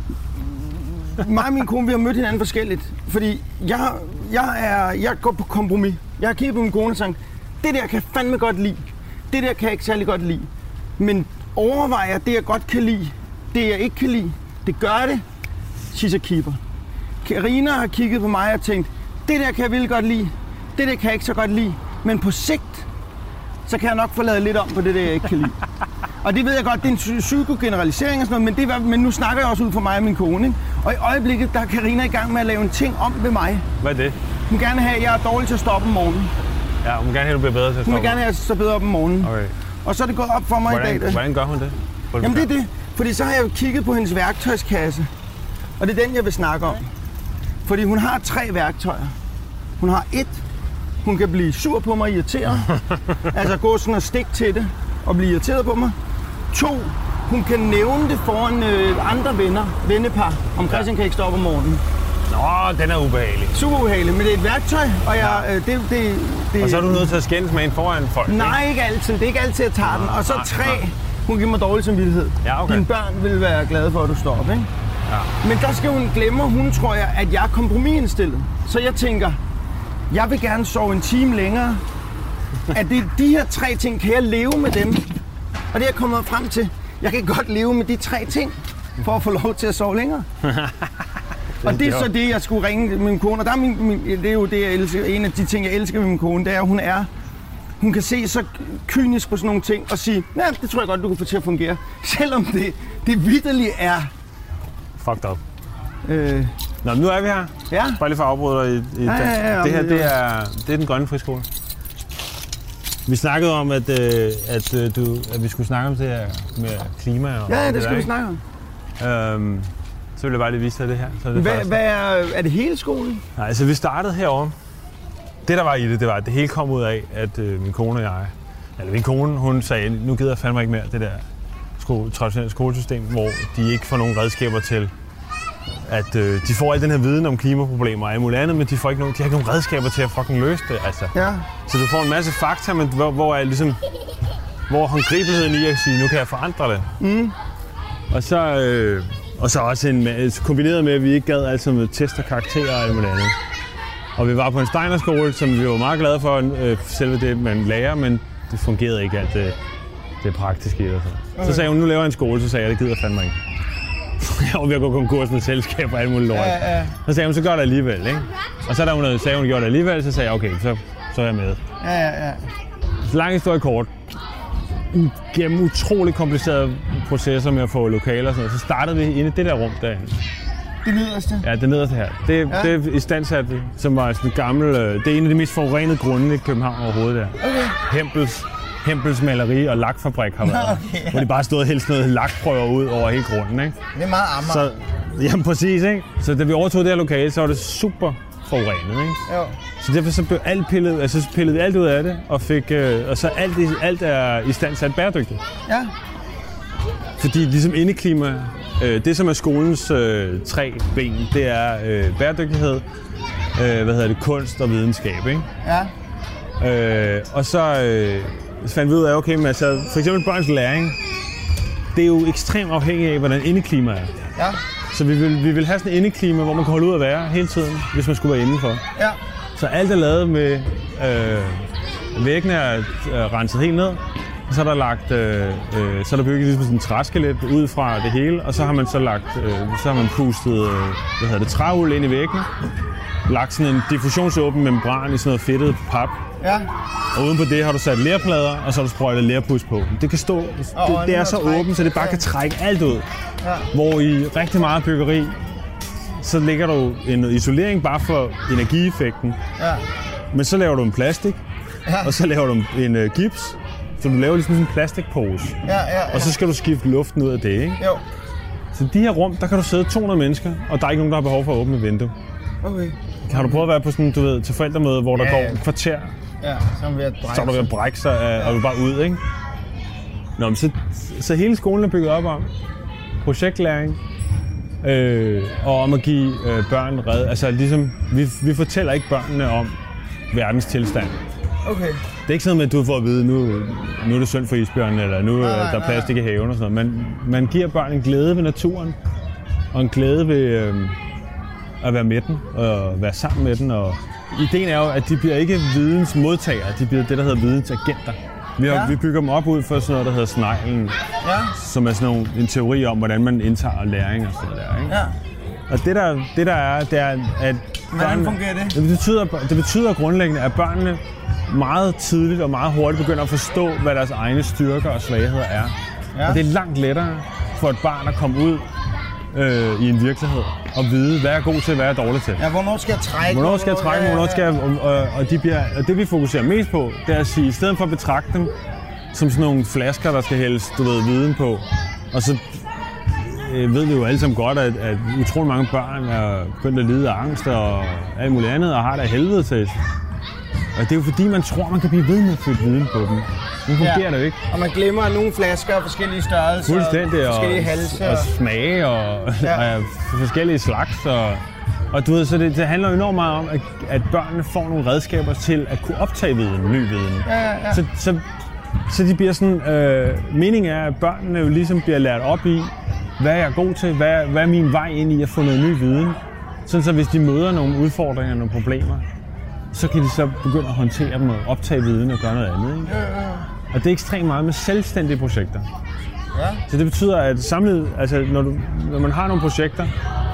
mig og min kone, vi har mødt hinanden forskelligt. Fordi jeg, jeg, er, jeg går på kompromis. Jeg har kigget på min kone og sagt, det der kan jeg fandme godt lide. Det der kan jeg ikke særlig godt lide. Men overvejer det, jeg godt kan lide, det jeg ikke kan lide, det gør det, she's a keeper. Carina har kigget på mig og tænkt, det der kan jeg virkelig godt lide, det der kan jeg ikke så godt lide. Men på sigt, så kan jeg nok få lavet lidt om på det der, jeg ikke kan lide. Og det ved jeg godt, det er en psykogeneralisering og sådan noget, men, det er, men nu snakker jeg også ud for mig og min kone. Ikke? Og i øjeblikket, der er Carina i gang med at lave en ting om ved mig. Hvad er det? Hun vil gerne have, at jeg er dårlig til at stoppe om morgenen. Ja, hun vil gerne have, at du bliver bedre til at Hun stoppe. vil gerne have, at jeg står bedre op om morgenen. Okay. Og så er det gået op for mig Hvordan, i dag. Det. hvordan gør hun det? Jamen det er det. Fordi så har jeg jo kigget på hendes værktøjskasse. Og det er den, jeg vil snakke om. Fordi hun har tre værktøjer. Hun har et. Hun kan blive sur på mig og irriteret. Altså gå sådan og stikke til det og blive irriteret på mig. To. Hun kan nævne det foran øh, andre venner, vennepar, om Christian kan ikke stoppe om morgenen. Nå, den er ubehagelig. Super ubehageligt, men det er et værktøj, og jeg, øh, det, det, det... Og så er du nødt til at skændes med en foran folk, Nej, ikke altid. Det er ikke altid, jeg tager den. Og så nej, tre. nej. Hun giver mig dårlig samvittighed. Ja, okay. Dine børn vil være glade for, at du står op, ikke? Ja. Men der skal hun glemme, hun tror jeg, at jeg er kompromisindstillet. Så jeg tænker, jeg vil gerne sove en time længere. At det, de her tre ting, kan jeg leve med dem? Og det er jeg kommet frem til. Jeg kan godt leve med de tre ting, for at få lov til at sove længere. Og det er så det, jeg skulle ringe med min kone. Og der er min, min, det er jo det, jeg elsker. En af de ting, jeg elsker med min kone, det er, at hun er... Hun kan se så kynisk på sådan nogle ting og sige, ja, det tror jeg godt, du kan få til at fungere. Selvom det, det vitterligt er... Fucked up. Øh, Nå, nu er vi her. ja. Bare lige for at afbryde dig i, i Ja, ja, ja, det her, det- det er, det er den grønne friskole. Vi snakkede om, at, øh, at, øh, du, at vi skulle snakke om det her med klima og Ja, og det skal der, vi snakke om. snakke øhm, Så vil jeg bare lige vise dig det her. Så er det Hvad, første. hvad er, er det hele skolen? Nej, altså vi startede herovre. Det der var i det, det var, at det hele kom ud af, at øh, min kone og jeg, eller min kone, hun sagde, nu gider jeg fandme ikke mere det der skole, traditionelle skolesystem, hvor de ikke får nogen redskaber til, at øh, de får al den her viden om klimaproblemer og alt muligt andet, men de, får ikke nogen, de har ikke nogen redskaber til at fucking løse det, altså. Ja. Så du får en masse fakta, men hvor, hvor er ligesom, hvor håndgribeligheden i at sige, nu kan jeg forandre det. Mm. Og så, øh, og så også en, kombineret med, at vi ikke gad altså med test og karakterer og alt muligt andet. Og vi var på en Steinerskole, som vi var meget glade for, øh, selve det, man lærer, men det fungerede ikke alt det, det praktiske i det. Okay. Så sagde hun, nu laver jeg en skole, så sagde jeg, det gider fandme ikke. Jeg var ved at gå konkurs med selskab og alt muligt lort. Ja, ja. Så sagde hun, så gør det alligevel, ikke? Og så da hun sagde, hun gjorde det alligevel, så sagde jeg, okay, så, så er jeg med. Ja, ja, ja. Så lang historie kort. Gennem utrolig komplicerede processer med at få lokaler og sådan noget, så startede vi inde i det der rum derinde. Det nederste. Ja, det nederste her. Det, Ja. ja. det er istandsat, som var sådan en gammel... øh, Det er en af de mest forurenede grunde i København overhovedet der. Okay. Hempels, Hempels maleri og lakfabrik har været Okay, ja. hvor de bare stod og hældt sådan noget lakprøver ud over hele grunden, ikke? Det er meget ammer. Så, jamen præcis, ikke? Så da vi overtog det her lokale, så var det super forurenet, ikke? Jo. Så derfor så blev alt pillet, altså så pillede vi alt ud af det, og fik, øh, og så alt, alt er i stand sat bæredygtigt. Ja. Fordi ligesom indeklima, øh, det som er skolens øh, tre ben, det er øh, bæredygtighed, øh, hvad hedder det, kunst og videnskab, ikke? Ja. Øh, og så øh, fandt vi ud af, okay, men altså, for eksempel børns læring, det er jo ekstremt afhængigt af, hvordan indeklima er. Ja. Så vi vil, vi vil have sådan et indeklima, hvor man kan holde ud at være hele tiden, hvis man skulle være indenfor. Ja. Så alt er lavet med, øh, væggene er øh, renset helt ned, og så er der lagt, øh, øh, så er der bygget ligesom sådan en træskelet ud fra det hele, og så har man så lagt, øh, så har man pustet, øh, hvad hedder det, træul ind i væggene, lagt sådan en diffusionsåben membran i sådan noget fedtet pap. Ja. Og uden på det har du sat lerplader, og så har du sprøjtet lerpus på. Det kan stå, det, det er så åbent, så det bare kan trække alt ud. Ja. Hvor i rigtig meget byggeri, så lægger du en isolering bare for energieffekten. Ja. Men så laver du en plastik, Ja. og så laver du en uh, gips, så du laver ligesom sådan en plastikpose. Ja, ja, ja. Og så skal du skifte luften ud af det, ikke? Jo. Så de her rum, der kan du sidde to hundrede mennesker, og der er ikke nogen, der har behov for at åbne et vindue. Okay. Har du prøvet at være på sådan, du ved, til forældremøde, hvor der Ja, går ja. et kvarter, Ja, så er vi ved at brække. så er du ved at brække sig, og du er bare ud, ikke? Nå, men så, så hele skolen er bygget op om projektlæring, øh, og om at give øh, børn red. Altså ligesom, vi, vi fortæller ikke børnene om verdens tilstand. Okay. Det er ikke sådan, at du får at vide, nu, nu er det synd for isbjørnen, eller nu Nej, er nej, der nej. plastik i haven og sådan noget. Man, man giver børn en glæde ved naturen, og en glæde ved øh, at være med den, og være sammen med den. Og ideen er jo, at de bliver ikke vidensmodtagere, de bliver det, der hedder vidensagenter. Vi, har, Ja. vi bygger dem op ud for sådan noget, der hedder sneglen, Ja. som er sådan nogle, en teori om, hvordan man indtager læring og sådan noget der, ikke? Ja. Og det der, det der er, det er, at Hvordan børnene- fungerer det? Det betyder, det betyder grundlæggende, at børnene meget tidligt og meget hurtigt begynder at forstå, hvad deres egne styrker og svagheder er. Ja. Og det er langt lettere for et barn at komme ud øh, i en virkelighed og vide, hvad jeg er god til, hvad jeg er dårlig til. Ja, hvornår skal jeg trække? Hvornår skal jeg trække, hvornår skal jeg... Og, og, og, de bliver, og det vi fokuserer mest på, det er at sige, i stedet for at betragte dem som sådan nogle flasker, der skal hældes, du ved, viden på, og så øh, ved vi jo alle sammen godt, at, at utrolig mange børn er begyndt at lide af angst og alt muligt andet, og har det af helvede til. Og det er jo fordi, man tror, man kan blive ved med at fylde viden på dem. Nu fungerer Ja. det jo ikke. Og man glemmer, at nogle flasker er forskellige størrelser. Fuldstændig, og, forskellige halse. og smage, og, Ja. og forskellige slags. Og, og du ved, så det, det handler jo enormt meget om, at, at børnene får nogle redskaber til at kunne optage viden, ny viden. Ja, ja, ja. Så, så, så de bliver sådan, øh, meningen er, at børnene jo ligesom bliver lært op i, hvad jeg er god til, hvad, hvad er min vej ind i at få noget ny viden. Sådan så hvis de møder nogle udfordringer, nogle problemer, så kan de så begynde at håndtere dem og optage viden og gøre noget andet. Ikke? Ja, ja. Og det er ekstremt meget med selvstændige projekter. Ja. Så det betyder, at samlet, altså når, du, når man har nogle projekter,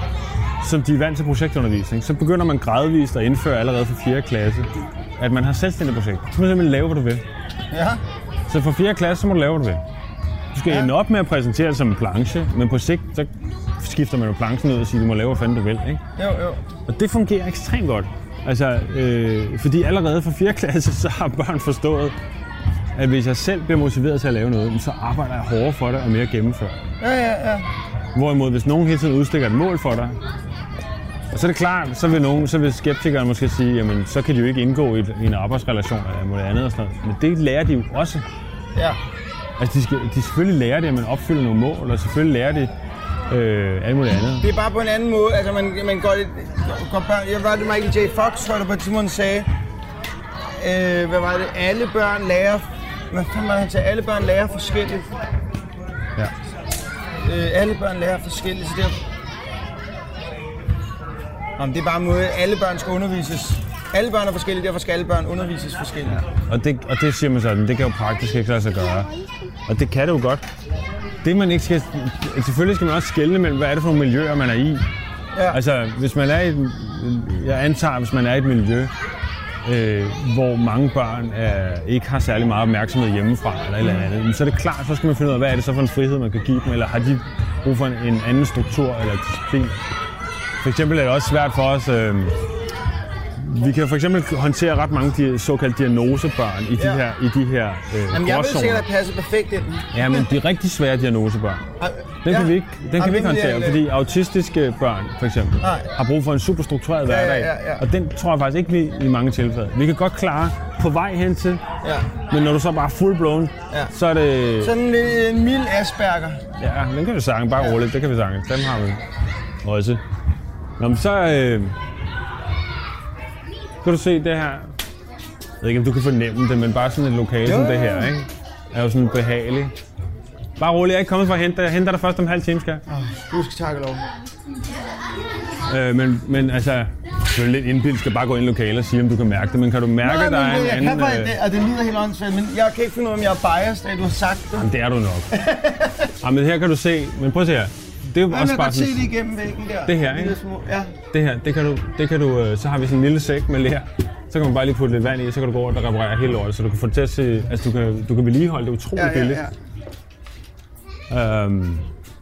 som de er vant til projektundervisning, så begynder man gradvist at indføre allerede fra fjerde klasse, at man har selvstændige projekter. Så må du simpelthen lave, hvad du vil. Ja. Så fra fjerde klasse, så må du lave, hvad du vil. Du skal Ja. ende op med at præsentere det som en planche, men på sigt, så skifter man jo planchen ud og siger, du må lave, hvad fanden du vil. Ikke? Jo, jo. Og det fungerer ekstremt godt. Altså, øh, fordi allerede fra fjerde klasse, så har børn forstået, at hvis jeg selv bliver motiveret til at lave noget, så arbejder jeg hårdere for det og mere gennemført. Ja, ja, ja. Hvorimod, hvis nogen hele tiden udstikker et mål for dig, og så er det klart, så vil, nogen, så vil skeptikeren måske sige, jamen så kan de jo ikke indgå i, et, i en arbejdsrelation eller noget andet og sådan noget. Men det lærer de jo også. Ja. Altså, de, skal, de selvfølgelig lærer det, at man opfylder nogle mål, og selvfølgelig lærer de øh, alt muligt andet. Det er bare på en anden måde. Altså, man, man går lidt... Går børn, jeg var det Michael J. Fox, tror jeg, på et tidspunkt sagde. Øh, hvad var det? Alle børn lærer... Hvad fanden var det, han sagde? Alle børn lærer forskelligt. Ja. Øh, alle børn lærer forskelligt, så det er... Nå, men det er bare en måde, alle børn skal undervises. Alle børn er forskellige, derfor skal alle børn undervises forskelligt. Ja. Og det, og det siger man sådan, det kan jo praktisk ikke lade sig gøre. Og det kan det jo godt. Det man ikke skal... Selvfølgelig skal man også skelne mellem, hvad er det for nogle miljøer, man er i. Ja. Altså, hvis man er i et, jeg antager, hvis man er i et miljø, øh, hvor mange børn er, ikke har særlig meget opmærksomhed hjemmefra eller et eller andet, så er det klart, så skal man finde ud af, hvad er det så for en frihed, man kan give dem, eller har de brug for en, en anden struktur eller disciplin. For eksempel er det også svært for os, øh, vi kan for eksempel håndtere ret mange de såkaldte diagnosebørn i de Ja. her, i de her øh, Jamen, jeg vil gråzoner. sikkert have passet perfekt ind. Ja, men de er rigtig svære diagnosebørn. Den kan Ja. vi ikke, den kan vi ikke Jamen, håndtere, jeg- fordi autistiske børn for eksempel Nej. har brug for en super struktureret Ja, ja, hverdag, ja, ja. og den tror jeg faktisk ikke vi i mange tilfælde. Vi kan godt klare på vej hen til, Ja. men når du så bare er full blown, Ja. så er det... Sådan en, en mild Asperger. Ja, den kan vi sange, bare roligt, det kan vi sange. Dem har vi også. Nå, men så øh, kan du se det her. Jeg ved ikke, om du kan fornemme det, men bare sådan et lokale Jo, som jo, det her, jo. ikke? Er jo sådan behageligt. Bare roligt, jeg er ikke kommet for at hente dig. Jeg henter dig først om halv time, skal jeg. Oh, du skal takke lov. Øh, men, men altså, det er lidt indbildt, skal bare gå ind i lokalet og sige, om du kan mærke det. Men kan du mærke, Nej, at der men er en jeg anden... kan faktisk øh, det, og det lyder helt åndssvagt, men jeg kan ikke finde ud af, om jeg er biased, at du har sagt det. Jamen, det er du nok. Ja, men her kan du se... Men prøv at se her. Det er jo Nej, også jeg kan bare godt se sådan... det igennem væggen der. Det her, De ikke? der små- Ja. Det her, det kan du, det kan du, øh, så har vi sådan en lille sæk med ler. Så kan man bare lige putte lidt vand i, så kan du gå rundt og reparere hele året, så du kan få det til at se, altså du kan, du kan vedligeholde det utroligt Ja, ja, billigt. ja. Øhm,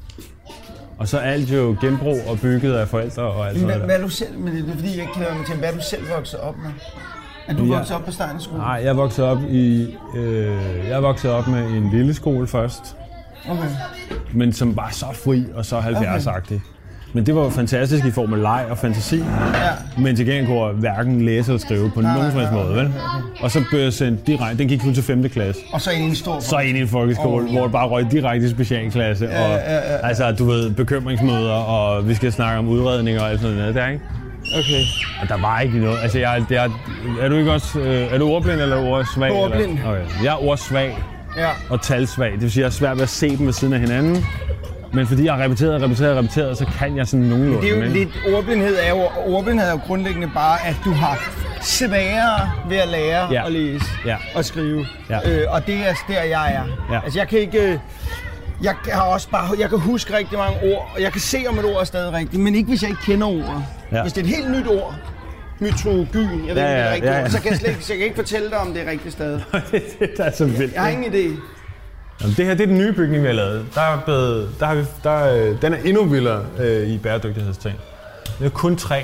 og så er alt jo genbrug og bygget af forældre og alt Men sådan hvad, noget hvad der. er du selv, men det er fordi, jeg ikke kender mig til, hvad er du selv vokset op med? Er du Ja. vokset op på Steinens skole? Nej, jeg voksede op i, øh, jeg voksede op med en lille skole først, Okay. men som var så fri og så halvfjerds-agtig. Men det var jo fantastisk i form af leg og fantasi. Ja. Men til gengæld kunne jeg hverken læse eller skrive på nogen som helst måde, vel? Og så blev jeg sendt direkte, den gik kun til femte klasse. Og så ind i en stor... Så ind i en folkeskole, Oh. hvor det bare røg direkte i specialklasse. Ja, Og ja, ja, ja. altså, du ved, bekymringsmøder, og vi skal snakke om udredninger og alt sådan noget der, ikke? Okay. Og der var ikke noget. Altså, jeg, det er, er du ikke også, øh, er du ordblind eller ordsvag? Ordblind. Eller? Okay. Jeg er ordsvag Ja. og talsvag. Det vil sige, at jeg er svært ved at se dem ved siden af hinanden. Men fordi jeg har repeteret, repeteret, repeteret, så kan jeg sådan nogenlunde. Det er jo men- lidt, ordblindhed er jo, ordblindhed er jo grundlæggende bare, at du har sværere ved at lære Ja. at læse Ja. og skrive. Ja. Øh, og det er der, jeg er. Ja. Altså, jeg kan ikke... øh, Jeg har også bare, jeg kan huske rigtig mange ord, og jeg kan se, om et ord er stadig rigtigt, men ikke hvis jeg ikke kender ordet. Ja. Hvis det er et helt nyt ord, mytologien, jeg ved Ja, ikke, om det ja, er rigtigt ja, ord, ja. så kan jeg slet ikke, så jeg kan ikke fortælle dig, om det er rigtigt stadig. det er så vildt. Jeg har ingen idé. Jamen, det her det er den nye bygning, vi har lavet. Der er blevet, der har vi, der, øh, den er endnu vildere øh, i bæredygtighedsting. Det er kun træ.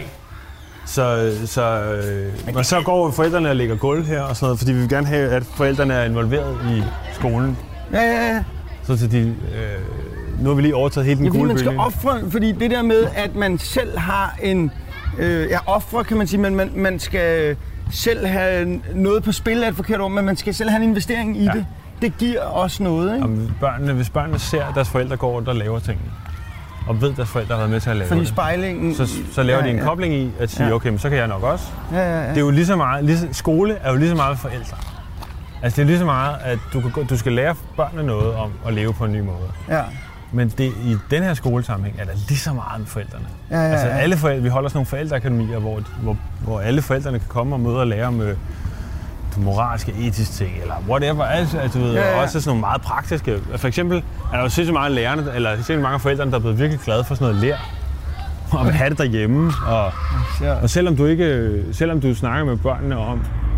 Så, så, øh, og så går forældrene og lægger gulv her og sådan noget, fordi vi vil gerne have, at forældrene er involveret i skolen. Ja, ja, ja. Så, så de, øh, nu har vi lige overtaget hele den Ja, fordi gule man skal bygning. ofre, fordi det der med, at man selv har en... Øh, ja, ofre kan man sige, men man, man skal selv have noget på spil, er et forkert ord, men man skal selv have en investering i Ja. det. Det giver også noget, ikke? Jamen, børnene, hvis børnene ser, at deres forældre går rundt og laver tingene, og ved, at deres forældre har været med til at lave Fordi det, spejlingen... så, så laver ja, de en ja. kobling i at sige, Ja. okay, men så kan jeg nok også. Ja, ja, ja. Det er jo lige så meget, lige, så- skole er jo lige så meget forældre. Altså det er lige så meget, at du, kan, gå- du skal lære børnene noget om at leve på en ny måde. ja. Men det, i den her skolesammenhæng er der lige så meget med forældrene. Ja, ja, Altså ja. alle forældre, vi holder sådan nogle forældreakademier, hvor, hvor, hvor alle forældrene kan komme og møde og lære om øh, de moralske, etiske ting, eller whatever. Altså, altså, du ved, Ja, ja. også sådan nogle meget praktiske. For eksempel er der jo sindssygt mange af lærerne, eller sindssygt mange af forældrene, der er blevet virkelig glade for sådan noget lær. Og vil have det derhjemme. Og, Ja. og selvom du ikke, selvom du snakker med børnene om,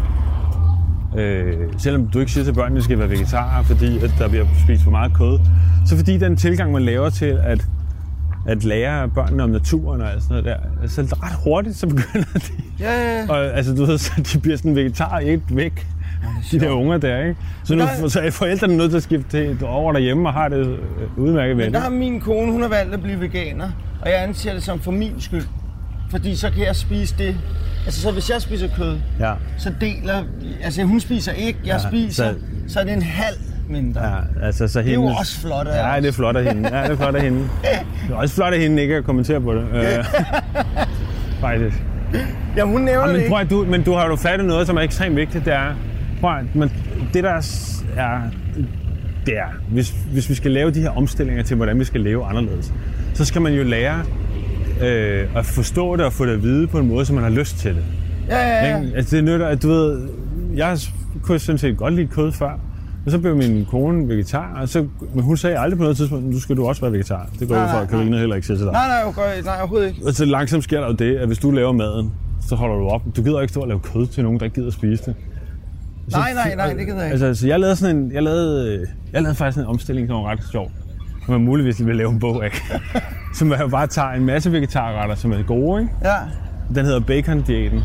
øh, selvom du ikke siger til børnene, at de skal være vegetarer, fordi at der bliver spist for meget kød, så fordi den tilgang, man laver til at, at lære børnene om naturen og alt sådan noget der, så ret hurtigt, så begynder de, Ja, ja. og, altså du ved, så de bliver sådan vegetarer ikke væk, de der unger der, ikke? Så nu der- så er forældrene nødt til at skifte til over derhjemme og har det øh, udmærket ved Men der har det. min kone, hun har valgt at blive veganer, og jeg anser det som for min skyld. Fordi så kan jeg spise det. Altså, så hvis jeg spiser kød, Ja. så deler... Altså, hun spiser ikke, jeg Ja, spiser, så- så, så er det en halv mindre. Ja, altså, så Det er jo hendes- også flot af Ja, os. det er flot af hende. Ja, det er flot af hende. Det er også flot af hende ikke at kommentere på det. Øh, faktisk. Ja, hun nævner Ja, det men, ikke. prøv, at du, men du har jo fattet noget, som er ekstremt vigtigt. Det er, prøv, at, men det der er, det er, hvis, hvis vi skal lave de her omstillinger til, hvordan vi skal leve anderledes, så skal man jo lære øh, at forstå det og få det at vide på en måde, så man har lyst til det. Ja, ja, ja. Ikke? Altså det nytter, at du ved, jeg kunne sådan set godt lide kød før, og så blev min kone vegetar, og så, men hun sagde aldrig på noget tidspunkt, nu skal du også være vegetar. Det går Nej, ud fra, nej, at Karina heller ikke siger til dig. Nej, nej, nej, nej, overhovedet ikke. Og så langsomt sker der jo det, at hvis du laver maden, så holder du op. Du gider ikke stå og lave kød til nogen, der ikke gider at spise det. Så, Nej, nej, nej, det gider jeg ikke. Altså, så jeg lavede sådan en, jeg lavede, jeg lavede faktisk en omstilling, som var ret sjov, som man muligvis vil lave en bog af. Som man jo bare tager en masse vegetarretter, som er gode, ikke? Ja. Den hedder bacon-diæten.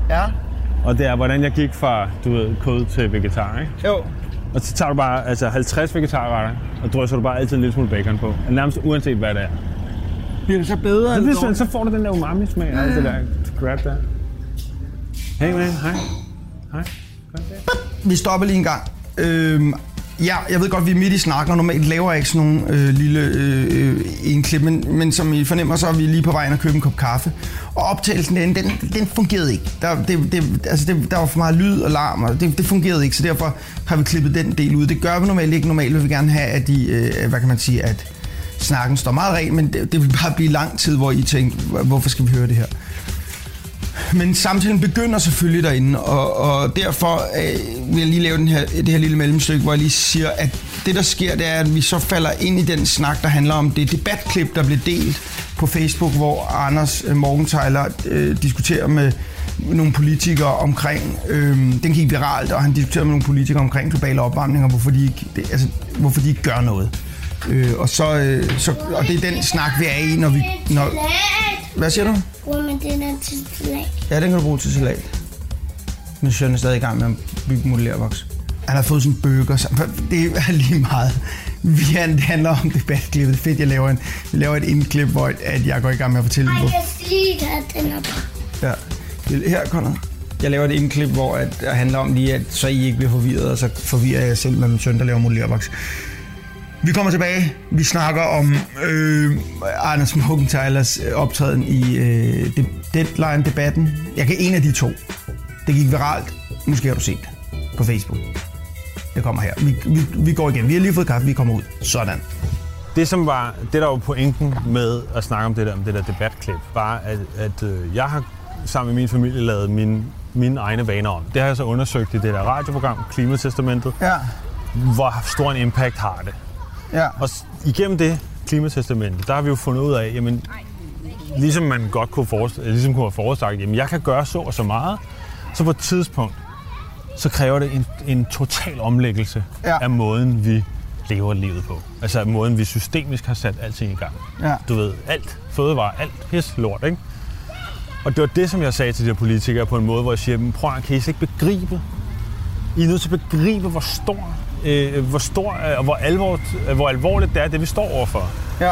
Ja. Og det er, hvordan jeg gik fra, du ved, kød til vegetar, ikke? Jo. Og så tager du bare altså halvtreds vegetarretter, og drysser du bare altid en lille smule bacon på. Nærmest uanset hvad det er. Bliver det så bedre? Så, bliver, så får du den der umami-smag og alt det der grab der. Hey man, hej. Hej. Vi stopper lige en gang. Øhm, ja, jeg ved godt, vi er midt i snakken, og normalt laver jeg ikke sådan nogle øh, lille øh, enklip, men, men som I fornemmer, så er vi lige på vejen at købe en kop kaffe. Og optagelsen den, den, den fungerede ikke. Der, det, det, altså det, der var for meget lyd og larm, og det, det fungerede ikke, så derfor har vi klippet den del ud. Det gør vi normalt ikke. Normalt vil vi gerne have, at de, øh, hvad kan man sige, at snakken står meget rent, men det, det vil bare blive lang tid, hvor I tænker, hvorfor skal vi høre det her? Men samtalen begynder selvfølgelig derinde, og, og derfor øh, vil jeg lige lave den her, det her lille mellemstykke, hvor jeg lige siger, at det der sker, det er, at vi så falder ind i den snak, der handler om det debatklip, der blev delt på Facebook, hvor Anders Morgenthaler øh, diskuterer med nogle politikere omkring, øh, den gik viralt, og han diskuterer med nogle politikere omkring global opvarmning, og hvorfor de ikke, det, altså, hvorfor de ikke gør noget. Øh, og, så, øh, så, og det er den snak, vi er i, når vi... Når, hvad siger du? Bruger man den her til salat? Ja, den kan du bruge til salat. Min søn er stadig i gang med at bygge en modellervoks. Han har fået sådan en burger. Det er lige meget. Vi er, det handler om debatklippet. Det er fedt, jeg laver, en, jeg laver et indklip, hvor at jeg går i gang med at fortælle Ej, hvor... jeg skal lige tage den op. Ja. Her, Conrad. Jeg laver et indklip, hvor at, det handler om lige, at så I ikke bliver forvirret, og så forvirrer jeg selv med min søn, der laver modellervoks. Vi kommer tilbage. Vi snakker om øh, Anders Morgenthalers optræden i øh, Deadline-debatten. Jeg kan en af de to. Det gik viralt. Måske har du set det på Facebook. Det kommer her. Vi, vi, vi går igen. Vi har lige fået kaffe. Vi kommer ud. Sådan. Det, som var, det der var pointen med at snakke om det der, om det der debatklip, var, at, at øh, jeg har sammen med min familie lavet mine, mine egne vaner om. Det har jeg så undersøgt i det der radioprogram, Klimatestamentet. Ja. Hvor stor en impact har det. Ja. Og igennem det klimatestamente, der har vi jo fundet ud af, jamen, ligesom man godt kunne forestille, ligesom kunne have forudsagt, jamen, jeg kan gøre så og så meget, så på et tidspunkt, så kræver det en, en total omlæggelse ja. af måden, vi lever livet på. Altså måden, vi systemisk har sat alting i gang. Ja. Du ved, alt, fødevare, alt, pis, lort, ikke? Og det var det, som jeg sagde til de her politikere på en måde, hvor jeg siger, men prøv at, kan I ikke begribe? I er nødt til at begribe, hvor stor Øh, hvor stor og øh, hvor, alvor, øh, hvor alvorligt det er, det vi står overfor. Ja.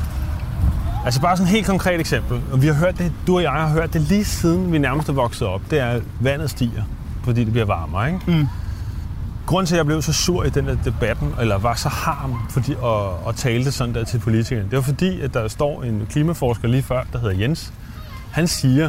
Altså bare sådan et helt konkret eksempel. Og vi har hørt det, du og jeg har hørt det lige siden vi nærmest er vokset op. Det er, at vandet stiger, fordi det bliver varmere, ikke? Mm. Grunden til, at jeg blev så sur i den der debatten, eller var så harm fordi, at, at tale det sådan der til politikerne, det var fordi, at der står en klimaforsker lige før, der hedder Jens. Han siger,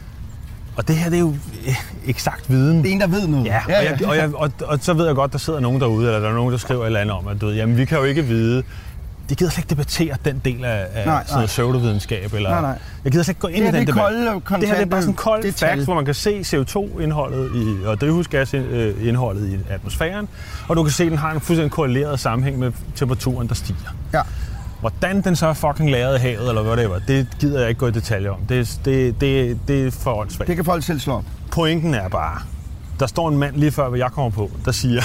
og det her, det er jo eksakt viden. Det er en, der ved noget. Ja, og, jeg, og, jeg, og, og så ved jeg godt, der sidder nogen derude, eller der er nogen, der skriver et eller andet om, at du ved, jamen, vi kan jo ikke vide. De gider slet ikke debattere den del af, af nej, sådan noget pseudovidenskab. Eller, nej, nej. Jeg gider slet ikke gå ind det i den debat. Kolde, det her det er bare sådan kold detalje. facts, hvor man kan se C O to indholdet i, og drivhusgasindholdet i atmosfæren, og du kan se, at den har en fuldstændig korreleret sammenhæng med temperaturen, der stiger. Ja. Hvordan den så er fucking lagret i havet, eller hvad det var, det gider jeg ikke gå i detaljer om. Det, det, det, det er for åndssvagt. Det kan folk selv slå op. Pointen er bare, der står en mand lige før, hvad jeg kommer på, der siger,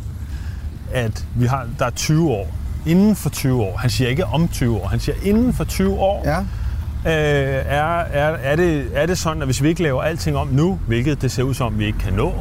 at vi har, der er tyve år. Inden for tyve år. Han siger ikke om tyve år, han siger inden for tyve år. Ja. Øh, er, er, er, det, er det sådan, at hvis vi ikke laver alting om nu, hvilket det ser ud som, vi ikke kan nå,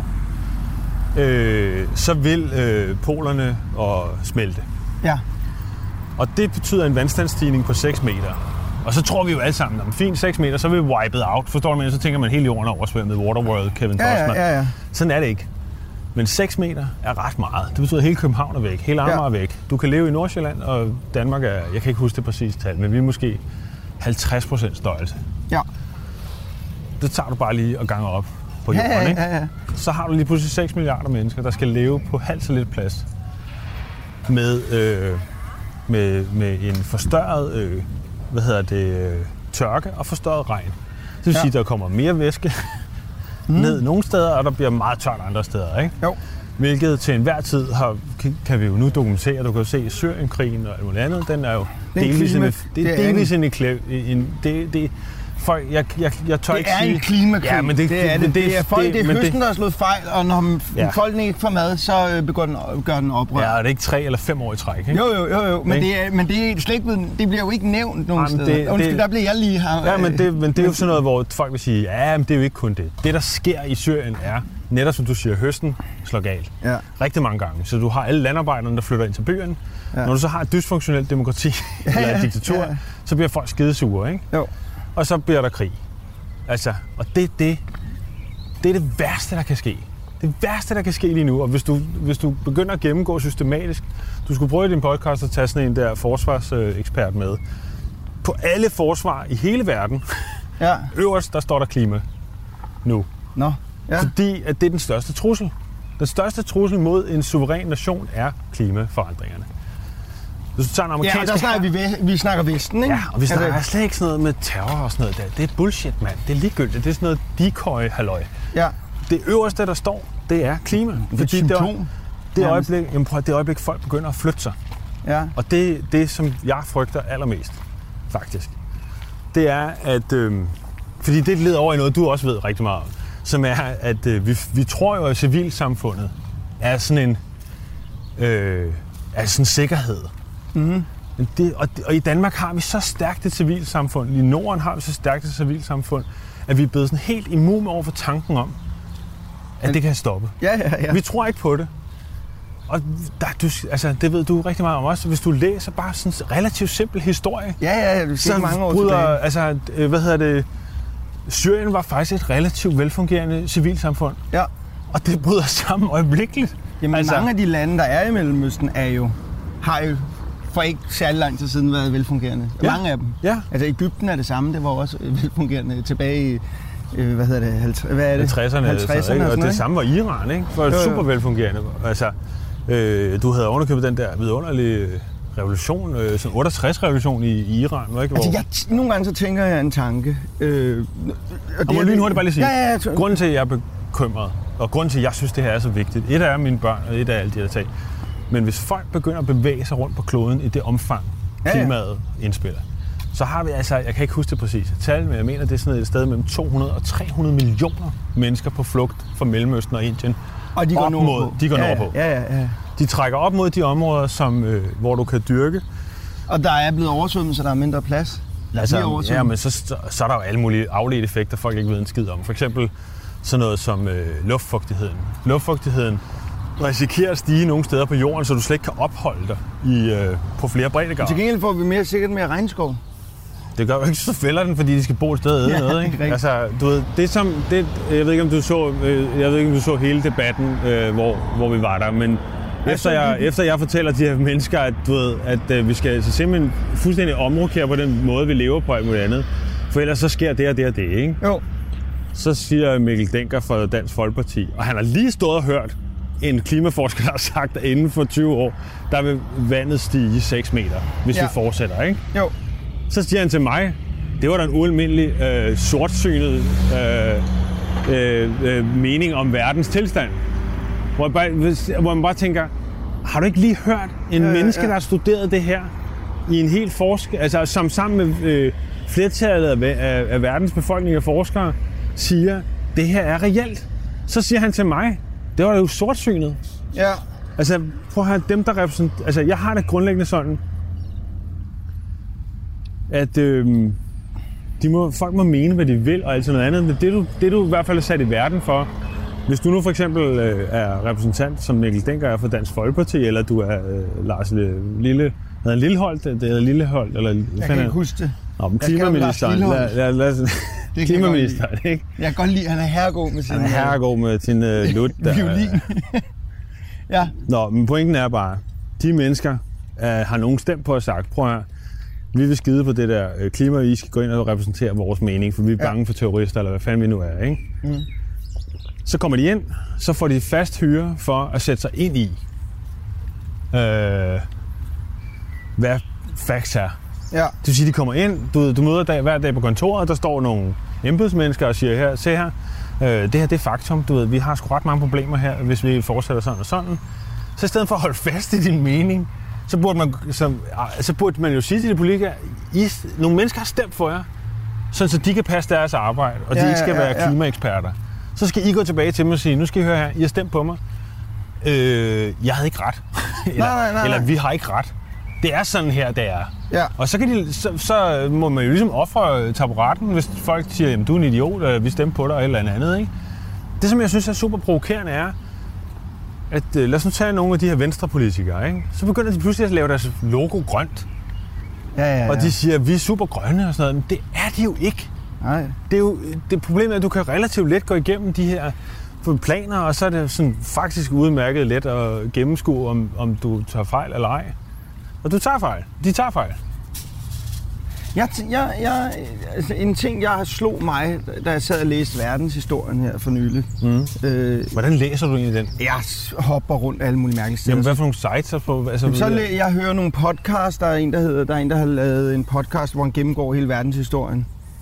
øh, så vil øh, polerne og smelte. Ja. Og det betyder en vandstandsstigning på seks meter. Og så tror vi jo alle sammen, om fint seks meter, så er vi wiped out. Forstår du, men så tænker man hele jorden er oversvømmet. Waterworld, Kevin ja, Costner. Ja, ja, ja. Sådan er det ikke. Men seks meter er ret meget. Det betyder, at hele København er væk. Hele Amager er væk. Du kan leve i Nordsjælland, og Danmark er, jeg kan ikke huske det præcise tal, men vi er måske halvtreds procent størrelse. Ja. Det tager du bare lige og ganger op på jorden, ja, ja, ikke? ja, ja. Så har du lige pludselig seks milliarder mennesker, der skal leve på halvt så lidt plads. Med, øh, med, med en forstørret øh, hvad hedder det, øh, tørke og forstørret regn. Det vil ja. sige, at der kommer mere væske mm. ned nogle steder, og der bliver meget tørt andre steder, ikke? Jo. Hvilket til enhver tid har, kan vi jo nu dokumentere. Du kan jo se Syrienkrigen og alt muligt andet. Den er jo delvis en, det er delvis en, en, en det, det, folk, jeg, jeg, jeg tør Det ikke er sige... en klimakrig. Ja, men det, det er det. Det er, folk, det, det er men høsten, der har slået fejl, og når Ja. folk ikke får mad, så begår den, gør den oprør. Ja, og det er ikke tre eller fem år i træk, ikke? Jo, jo, jo, jo. Men, Ikke? det, er, men det, er slet ikke, det bliver jo ikke nævnt nogen Jamen, steder. det- Undskyld, det- der bliver jeg lige her. Ja, men det, men det er jo sådan noget, hvor folk vil sige, ja, men det er jo ikke kun det. Det, der sker i Syrien, er, netop som du siger, høsten slår galt. Ja. Rigtig mange gange. Så du har alle landarbejderne, der flytter ind til byerne. Ja. Når du så har et dysfunktionelt demokrati, eller ja, et diktatur, ja. så bliver folk skidesure, ikke? Jo. Og så bliver der krig. Altså, og det, det, det er det værste, der kan ske. Det værste, der kan ske lige nu, og hvis du, hvis du begynder at gennemgå systematisk, du skulle prøve i din podcast at tage sådan en der forsvarsekspert med. På alle forsvar i hele verden, Ja. øverst, der står der klima nu. Nå. Ja. Fordi at det er den største trussel. Den største trussel mod en suveræn nation er klimaforandringerne. Hvis du tager en Ja, amerikansk... og der snakker vi, ve- vi snakker Vesten, ikke? Ja, og vi snakker Altså, slet ikke sådan noget med terror og sådan noget der. Det er bullshit, mand. Det er ligegyldigt. Det er sådan noget decoy-halløj. ja. Det øverste, der står, det er klima. Det er et symptom. det, det, nærmest. øjeblik, jamen prøv, det øjeblik, folk begynder at flytte sig. Ja. Og det, det som jeg frygter allermest, faktisk, det er, at... Øh, fordi det leder over i noget, du også ved rigtig meget om, som er, at øh, vi, vi tror jo, at civilsamfundet er sådan en... Øh, er sådan en sikkerhed. Mm-hmm. Men det, og, og i Danmark har vi så stærkt et civilsamfund, i Norden har vi så stærkt et civilsamfund, at vi er blevet sådan helt immun over for tanken om, at det kan stoppe. Ja, ja, ja. Vi tror ikke på det. Og der, du, altså, det ved du rigtig meget om også. Hvis du læser bare sådan en relativt simpel historie, Ja, ja, det så er mange år bryder, tilbage. altså, øh, hvad hedder det, Syrien var faktisk et relativt velfungerende civilsamfund. Ja. Og det bryder sammen øjeblikkeligt. Jamen, Altså- altså, mange af de lande, der er i Mellemøsten, er jo, har jo for ikke særlig lang tid siden været velfungerende. Ja. Mange af dem. Ja. Altså, Egypten er det samme, det var også velfungerende tilbage i, øh, hvad hedder det, halvtreds, hvad er det? halvtredserne, halvtredserne altså, ikke? og Og sådan det noget, samme var Iran, ikke? For Jo, jo. super velfungerende. Altså, øh, du havde ovenikøbet den der vidunderlige revolution, øh, sådan otteogtres-revolution i, i Iran, ikke? Altså, Hvor- jeg, nogle gange så tænker jeg en tanke. Øh, og Og må jeg lynhurtigt bare lige sige, Ja, ja, ja. grunden til, at jeg er bekymret, og grunden til, at jeg synes, det her er så vigtigt, et er mine børn, og et er alle de her ting. Men hvis folk begynder at bevæge sig rundt på kloden i det omfang, Ja, ja. klimaet indspiller, så har vi altså, jeg kan ikke huske det præcise tal, men jeg mener, det er sådan et sted mellem to hundrede og tre hundrede millioner mennesker på flugt fra Mellemøsten og Indien. Og de går op nordpå. mod, de går ja, nordpå. Ja, ja, ja. De trækker op mod de områder, som, øh, hvor du kan dyrke. Og der er blevet oversvømmet, så der er mindre plads. Der altså, bliver ja, oversvømmet. men så, så, så er der jo alle mulige afledte effekter, folk ikke ved en skid om. For eksempel sådan noget som øh, luftfugtigheden. Luftfugtigheden risikerer at stige nogle steder på jorden, så du slet ikke kan opholde dig i, øh, på flere breddegrader. Til gengæld får vi mere sikkert mere regnskov. Det gør jo ikke, så fælder den, fordi de skal bo et sted og æde Ja, noget, det er ikke? rigtigt. Altså, du ved, det som, det, jeg ved ikke, om du så, øh, jeg ved ikke, om du så hele debatten, øh, hvor, hvor vi var der, men efter så jeg, lige- efter jeg fortæller de her mennesker, at, du ved, at øh, vi skal så simpelthen fuldstændig omrokere på den måde, vi lever på alt muligt andet, for ellers så sker det og det og det, ikke? Jo. Så siger Mikkel Dencker fra Dansk Folkeparti, og han har lige stået og hørt en klimaforsker, der har sagt, at inden for tyve år, der vil vandet stige seks meter, hvis Ja. vi fortsætter, ikke? Jo. Så siger han til mig, det var da en ualmindelig øh, sortsynet øh, øh, øh, mening om verdens tilstand. Hvor, jeg bare, hvis- hvor man bare tænker, har du ikke lige hørt en Ja, ja, menneske, ja. der har studeret det her i en helt forsk, altså som sammen med øh, flertallet af, af, af verdens befolkning og forskere, siger, det her er reelt. Så siger han til mig, det var da jo sortsynet. Ja. Altså, prøv at høre, dem der repræsenterer... Altså, jeg har det grundlæggende sådan, at øhm, de må, folk må mene, hvad de vil, og alt sådan noget andet. Men det du, det, du i hvert fald er sat i verden for, hvis du nu for eksempel øh, er repræsentant, som Mikkel Dencker er for Dansk Folkeparti, eller du er øh, Lars Lille... Hedder han Lilleholdt? Det hedder Lilleholdt, eller... Jeg kan ikke huske det. Nå, men Jeg kalder ham Lars klimaministeren. Lilleholdt. Lad, lad, lad, kan jeg klimaministeren, ikke? Jeg kan godt lide, at han er herregod med sin Han er herregod med sin øh, lut. Der, violin. Ja. Nå, men pointen er bare, de mennesker øh, har nogen stemt på og sagt, prøv her, vi vil skide på det der øh, klima, I skal gå ind og repræsentere vores mening, for vi er bange for terrorister, eller hvad fanden vi nu er, ikke? Mm. Så kommer de ind, så får de fast hyre for at sætte sig ind i, øh, hvad facts er. Ja. Det vil sige, de kommer ind, du, du møder dag, hver dag på kontoret, der står nogle embedsmennesker og siger, her, se her, øh, det her det er faktum, du ved, vi har sgu ret mange problemer her, hvis vi fortsætter sådan og sådan. Så i stedet for at holde fast i din mening, så burde man, så, så burde man jo sige til de politikere, I, nogle mennesker har stemt for jer. sådan så de kan passe deres arbejde, og de Ja, ikke skal ja, være ja. klimaeksperter. Så skal I gå tilbage til dem og sige, nu skal I høre her, I har stemt på mig. Øh, jeg havde ikke ret. eller, Nej, nej, nej, eller nej. vi har ikke ret. Det er sådan her, det er. Ja. Og så, kan de, så, så må man jo ligesom ofre taburetten, hvis folk siger, jamen du er en idiot, eller vi stemmer på dig, eller eller andet, ikke? Det, som jeg synes er super provokerende, er, at øh, lad os nu tage nogle af de her venstrepolitikere, ikke? Så begynder de pludselig at lave deres logo grønt. Ja, ja, ja. Og de siger, at vi er super grønne og sådan noget, men det er de jo ikke. Nej. Det er jo det problemet er, at du kan relativt let gå igennem de her planer, og så er det sådan faktisk udmærket let at gennemskue, om, om du tager fejl eller ej. Og du tager fejl. De tager fejl. Jeg, jeg, jeg, altså en ting, jeg slog mig, da jeg sad og læste verdenshistorien her for nylig. Mm. Øh, Hvordan læser du egentlig den? jeg hopper rundt alle mulige mærkelige steder. Jamen, hvad for nogle sites er på? Altså, Så læ- jeg hører nogle podcasts, der er en, der hedder, der er en, der har lavet en podcast, hvor han gennemgår hele verdenshistorien.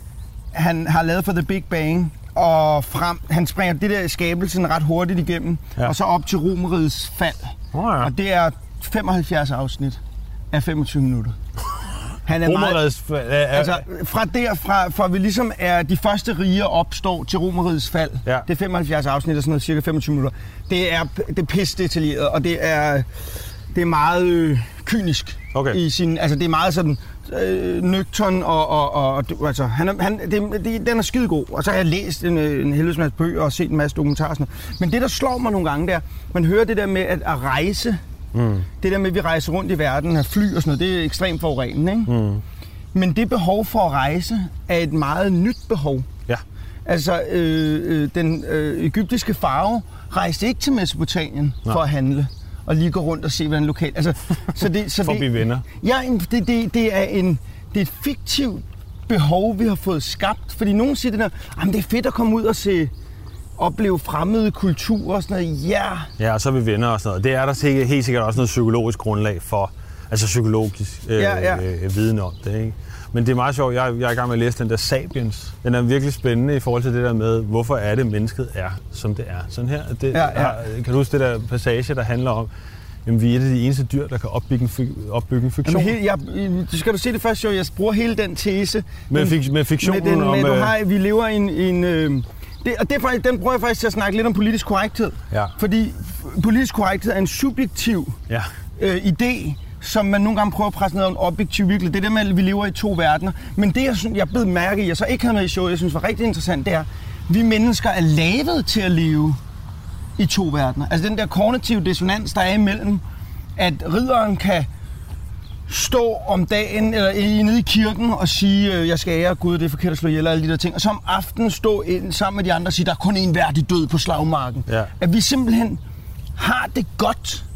Han har lavet for The Big Bang, og frem, han springer det der skabelsen ret hurtigt igennem, Ja. og så op til Romerrigets fald. Oh, ja. Og det er femoghalvfjerds afsnit af femogtyve minutter. Han er meget, Romerrigets fald er, er, altså fra derfra, fra vi ligesom er de første riger opstår til Romerrigets fald, Ja. det er femoghalvfjerds afsnit og sådan noget, cirka femogtyve minutter. Det er, det er pisse detaljeret, og det er, det er meget øh, kynisk. Okay. I sin, altså det er meget sådan øh, nøgtern og, og, og, og altså han, er- han, det, det, den er skidegod. Og så har jeg læst en, en helvedes masse bøger og set en masse dokumentarer og sådan noget. Men det der slår mig nogle gange der, man hører det der med at, at rejse, mm. det der med at vi rejser rundt i verden, at fly og sådan noget, det er ekstremt forurenende, ikke? Mm. Men det behov for at rejse er et meget nyt behov. ja. Altså øh, øh, den øh, egyptiske farao rejste ikke til Mesopotamien Nej. for at handle og lige gå rundt og se, hvordan lokalt... Altså, så det, så For at det, blive venner. Ja, en- det, det, det, er en, det er et fiktivt behov, vi har fået skabt. Fordi nogen siger det der, jamen det er fedt at komme ud og se, opleve fremmede kulturer og sådan noget. Ja, Ja, og så er vi venner og sådan noget. Det er der sikkert, helt sikkert også noget psykologisk grundlag for, altså psykologisk øh, Ja, ja. Øh, viden om det, ikke? Men det er meget sjovt. Jeg, jeg er i gang med at læse den der Sapiens. Den er virkelig spændende i forhold til det der med, hvorfor er det, mennesket er, som det er. Sådan her. Det, Ja, ja. Har, kan du huske det der passage, der handler om, at vi er et af de eneste dyr, der kan opbygge en, fi- opbygge en fiktion? Jamen, hele, jeg, skal du se det først, jo, jeg bruger hele den tese. Med, fik, med fiktionen med den, om... med, du øh, har, vi lever i en... i en øh, det, og det er faktisk, den bruger jeg faktisk til at snakke lidt om politisk korrekthed. Ja. Fordi f- politisk korrekthed er en subjektiv Ja. øh, idé, som man nogle gange prøver at presse ned af en objektiv virkelighed. Det er det med, at vi lever i to verdener. Men det, jeg, synes, jeg blev mærke i, jeg så ikke havde med i showet, jeg synes var rigtig interessant, det er, at vi mennesker er lavet til at leve i to verdener. Altså den der kognitive dissonans, der er imellem, at ridderen kan stå om dagen eller i- nede i kirken og sige, øh, jeg skal ære Gud, det er forkert at slå ihjel og alle de der ting. Og så om aftenen stå ind sammen med de andre og sige, der er kun en værdig død på slagmarken. Ja. At vi simpelthen har det godt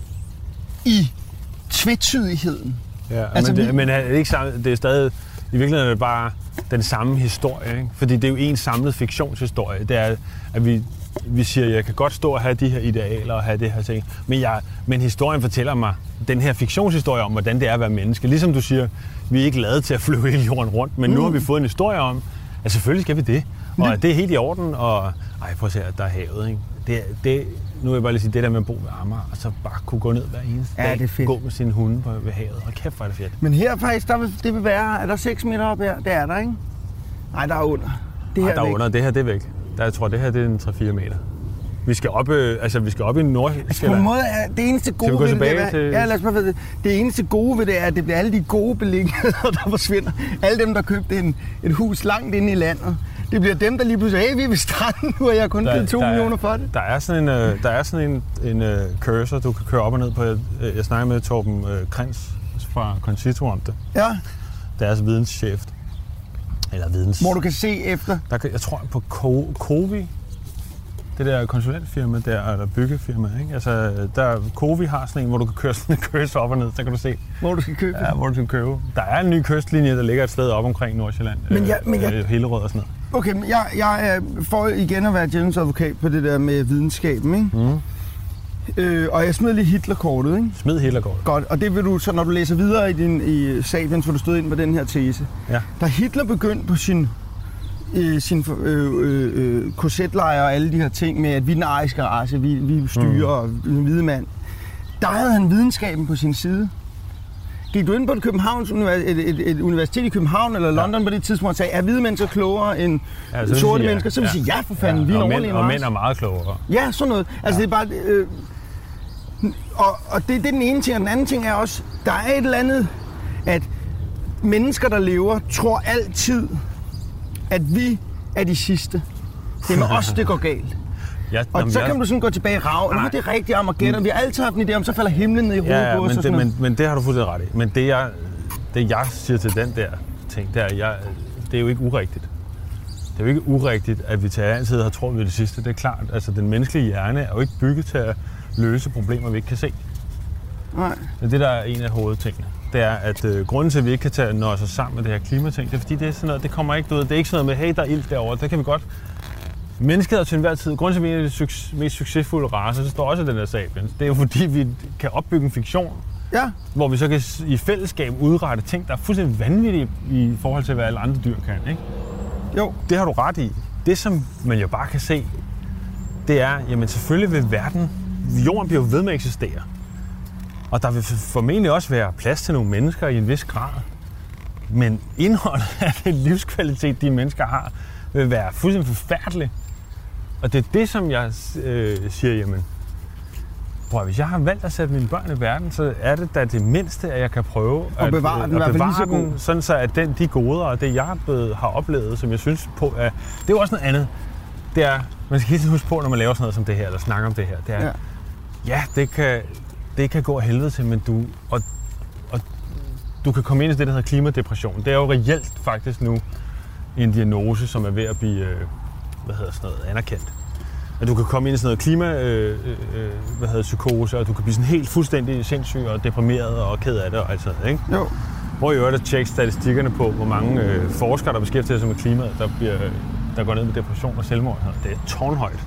i tvetydigheden. Ja, Altså, altså, men, det, vi- men er det, ikke samme, det er stadig, i virkeligheden er det bare den samme historie, ikke? Fordi det er jo en samlet fiktionshistorie. Det er, at vi, vi siger, jeg kan godt stå og have de her idealer og have det her ting, men, jeg, men historien fortæller mig den her fiktionshistorie om, hvordan det er at være menneske. Ligesom du siger, vi er ikke lavet til at flyve hele jorden rundt, men mm. nu har vi fået en historie om, at selvfølgelig skal vi det, og at det er helt i orden, og ej, prøv at se, at der er havet, ikke? Det, det, nu vil jeg bare lige sige, det der med at bo ved Amager, og så bare kunne gå ned hver eneste Ja, dag, det er fedt. gå med sine hunde på, ved havet, og kæft, hvor er det fedt. Men her faktisk, der vil, det vil være, er der seks meter op her? Det er der, ikke? Nej, der er under. Det Ej, her der er væk. under, det her det er væk. Der, jeg tror, det her det er en tre fire meter. Vi skal op, øh, altså vi skal op i På Nordsjælland. en måde er det eneste gode vi gå ved det, tilbage det, er, til- ja, lad os bare ved det. Det eneste gode ved det er, at det bliver alle de gode beliggenheder, der forsvinder. Alle dem, der købte en, et hus langt inde i landet. Det bliver dem, der lige pludselig, hey, vi er ved stranden nu, og jeg har kun givet to der, millioner for det. Der er sådan en, øh, der er sådan en, en øh, cursor, du kan køre op og ned på. Øh, jeg snakker med Torben øh, Krins fra Concito om det. Ja, Deres videnschef. Eller videns... hvor du kan se efter. Der, kan- jeg tror på Co- Covi, det der konsulentfirma der, eller byggefirma, ikke? Altså, der, Covi har sådan en, hvor du kan køre sådan en cursor op og ned, så kan du se, Hvor du skal købe. ja, hvor du skal købe. Der er en ny kystlinje, der ligger et sted op omkring Nordsjælland. Men jeg- men jeg- Øh, Hillerød og sådan noget. Okay, men jeg, jeg er for igen at være djævelens advokat på det der med videnskaben, ikke? Mm. Øh, og jeg smider lige Hitlerkortet, ikke? Smid Hillergård. Godt, og det vil du, så når du læser videre i din i Sapiens, hvor du stod ind på den her tese. Ja. Da Hitler begyndte på sin, øh, sin øh, øh, øh, korsetlejre og alle de her ting med, at vi er den ariske race, vi, vi styrer, mm. og vi er en hvide mand, der havde han videnskaben på sin side. gik du ind på et, Københavns, et, et, et universitet i København eller London ja. på det tidspunkt og sagde, er hvide mennesker klogere end ja, sorte sige, mennesker? Ja. Så vil jeg sige, ja for fanden, ja. vi er overlever også. Og mænd er meget klogere. Ja, sådan noget. Altså ja. det er bare... Øh, og, og det, det er den ene ting, og den anden ting er også, der er et eller andet, at mennesker, der lever, tror altid, at vi er de sidste. Det er med os, det går galt. Ja, og jamen, så kan jeg... du sådan gå tilbage i rav. Nu er det rigtigt Armageddon. Vi har altid haft en idé om, så falder himlen ned i hovedet ja, ja, på os. Men det, men, men det har du fuldstændig ret i. Men det jeg, det, jeg siger til den der ting, det er, jeg, det er jo ikke urigtigt. Det er jo ikke urigtigt, at vi til altid har troet ved det sidste. Det er klart. Altså, den menneskelige hjerne er jo ikke bygget til at løse problemer, vi ikke kan se. Nej. Det er det, der er en af hovedtingene. Det er, at øh, grunden til, at vi ikke kan tage nå os sammen med det her klimating, det er fordi, det er sådan noget, det kommer ikke ud. Det er ikke sådan noget med, hey, der er ild derovre. Det kan vi godt. Mennesket er til enhver tid. Grunden til, at vi er en af de suc- mest succesfulde racer, så står også den der Sapiens. Det er jo fordi, vi kan opbygge en fiktion, ja. hvor vi så kan i fællesskab udrette ting, der er fuldstændig vanvittige i forhold til, hvad alle andre dyr kan. Ikke? Jo. Det har du ret i. Det, som man jo bare kan se, det er, jamen selvfølgelig vil verden, jorden bliver ved med at eksistere. Og der vil formentlig også være plads til nogle mennesker i en vis grad. Men indholdet af den livskvalitet, de mennesker har, vil være fuldstændig forfærdeligt. Og det er det, som jeg øh, siger, jamen, prøv, hvis jeg har valgt at sætte mine børn i verden, så er det da det mindste, at jeg kan prøve at, at bevare den, at bevare den den, sådan så at den, de goder og det, jeg blevet, har oplevet, som jeg synes på, er, det er jo også noget andet. Det er, man skal hele tiden huske på, når man laver sådan noget som det her, eller snakker om det her, det er, ja, ja det, kan, det kan gå af helvede til, men du, og, og du kan komme ind i det, der hedder klimadepression. Det er jo reelt faktisk nu en diagnose, som er ved at blive, øh, hvad hedder sådan noget, anerkendt. At du kan komme ind i sådan noget klima, øh, øh, hvad hedder psykose, og du kan blive sådan helt fuldstændig sindssyg og deprimeret og ked af det og alt sådan noget, ikke? Jo. Hvor i øvrigt at tjekke statistikkerne på, hvor mange øh, forskere, der beskæftiger sig med klimaet, der, bliver, der går ned med depression og selvmord. Det er tårnhøjt.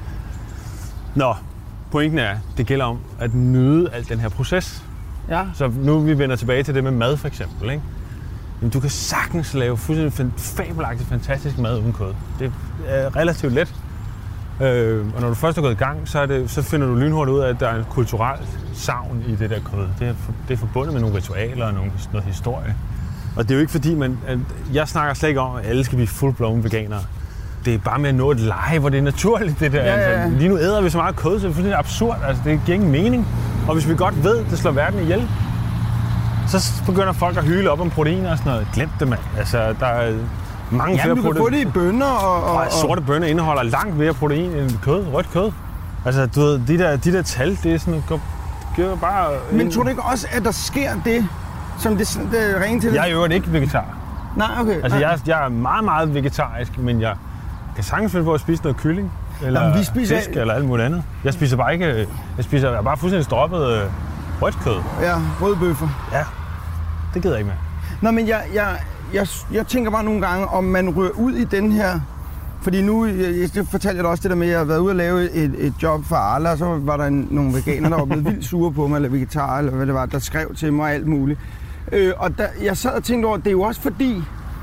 Nå, pointen er, det gælder om at nyde al den her proces. Ja. Så nu vi vender tilbage til det med mad for eksempel, ikke? Jamen, du kan sagtens lave fuldstændig fabelagtigt fantastisk mad uden kød. Det er relativt let. Øh, og når du først er gået i gang, så, er det, så finder du lynhurtigt ud af, at der er en kulturel savn i det der kød. Det er, det er forbundet med nogle ritualer og nogle, noget historie. Og det er jo ikke fordi, man, at jeg snakker slet ikke om, at alle skal blive full-blown veganere. Det er bare med at nå et leje, hvor det er naturligt, det der. Ja, ja, ja. Altså, lige nu æder vi så meget kød, så det er fuldstændig absurd. Altså, det giver ingen mening. Og hvis vi godt ved, at det slår verden ihjel, så begynder folk at hyle op om proteiner og sådan noget. Glem det, mand. Altså, der er mange Jamen, flere du kan få det i bønner og... og, og... Sorte bønner indeholder langt mere protein end kød, rødt kød. Altså, du ved, de der, de der tal, det er sådan... Det er bare... Men tror du ikke også, at der sker det, som det, det er rent til? Jeg er jo ikke vegetar. Nej, okay. Altså, nej. Jeg, jeg er meget, meget vegetarisk, men jeg kan sagtens finde på at spise noget kylling. Eller Jamen, vi spiser... fisk, eller alt muligt andet. Jeg spiser bare ikke... Jeg spiser jeg er bare fuldstændig droppet øh, rødt kød. Ja, rødbøffer. Ja, det gider jeg ikke med. Nå, men jeg, jeg, jeg, jeg tænker bare nogle gange, om man rører ud i den her... Fordi nu, jeg, jeg fortalte jeg dig også det der med, at jeg har været ude og lave et, et job for Arla, og så var der en, nogle veganer, der var blevet vildt sure på mig, eller vegetarer, eller hvad det var, der skrev til mig og alt muligt. Øh, og der, jeg sad og tænkte over, det er jo også fordi,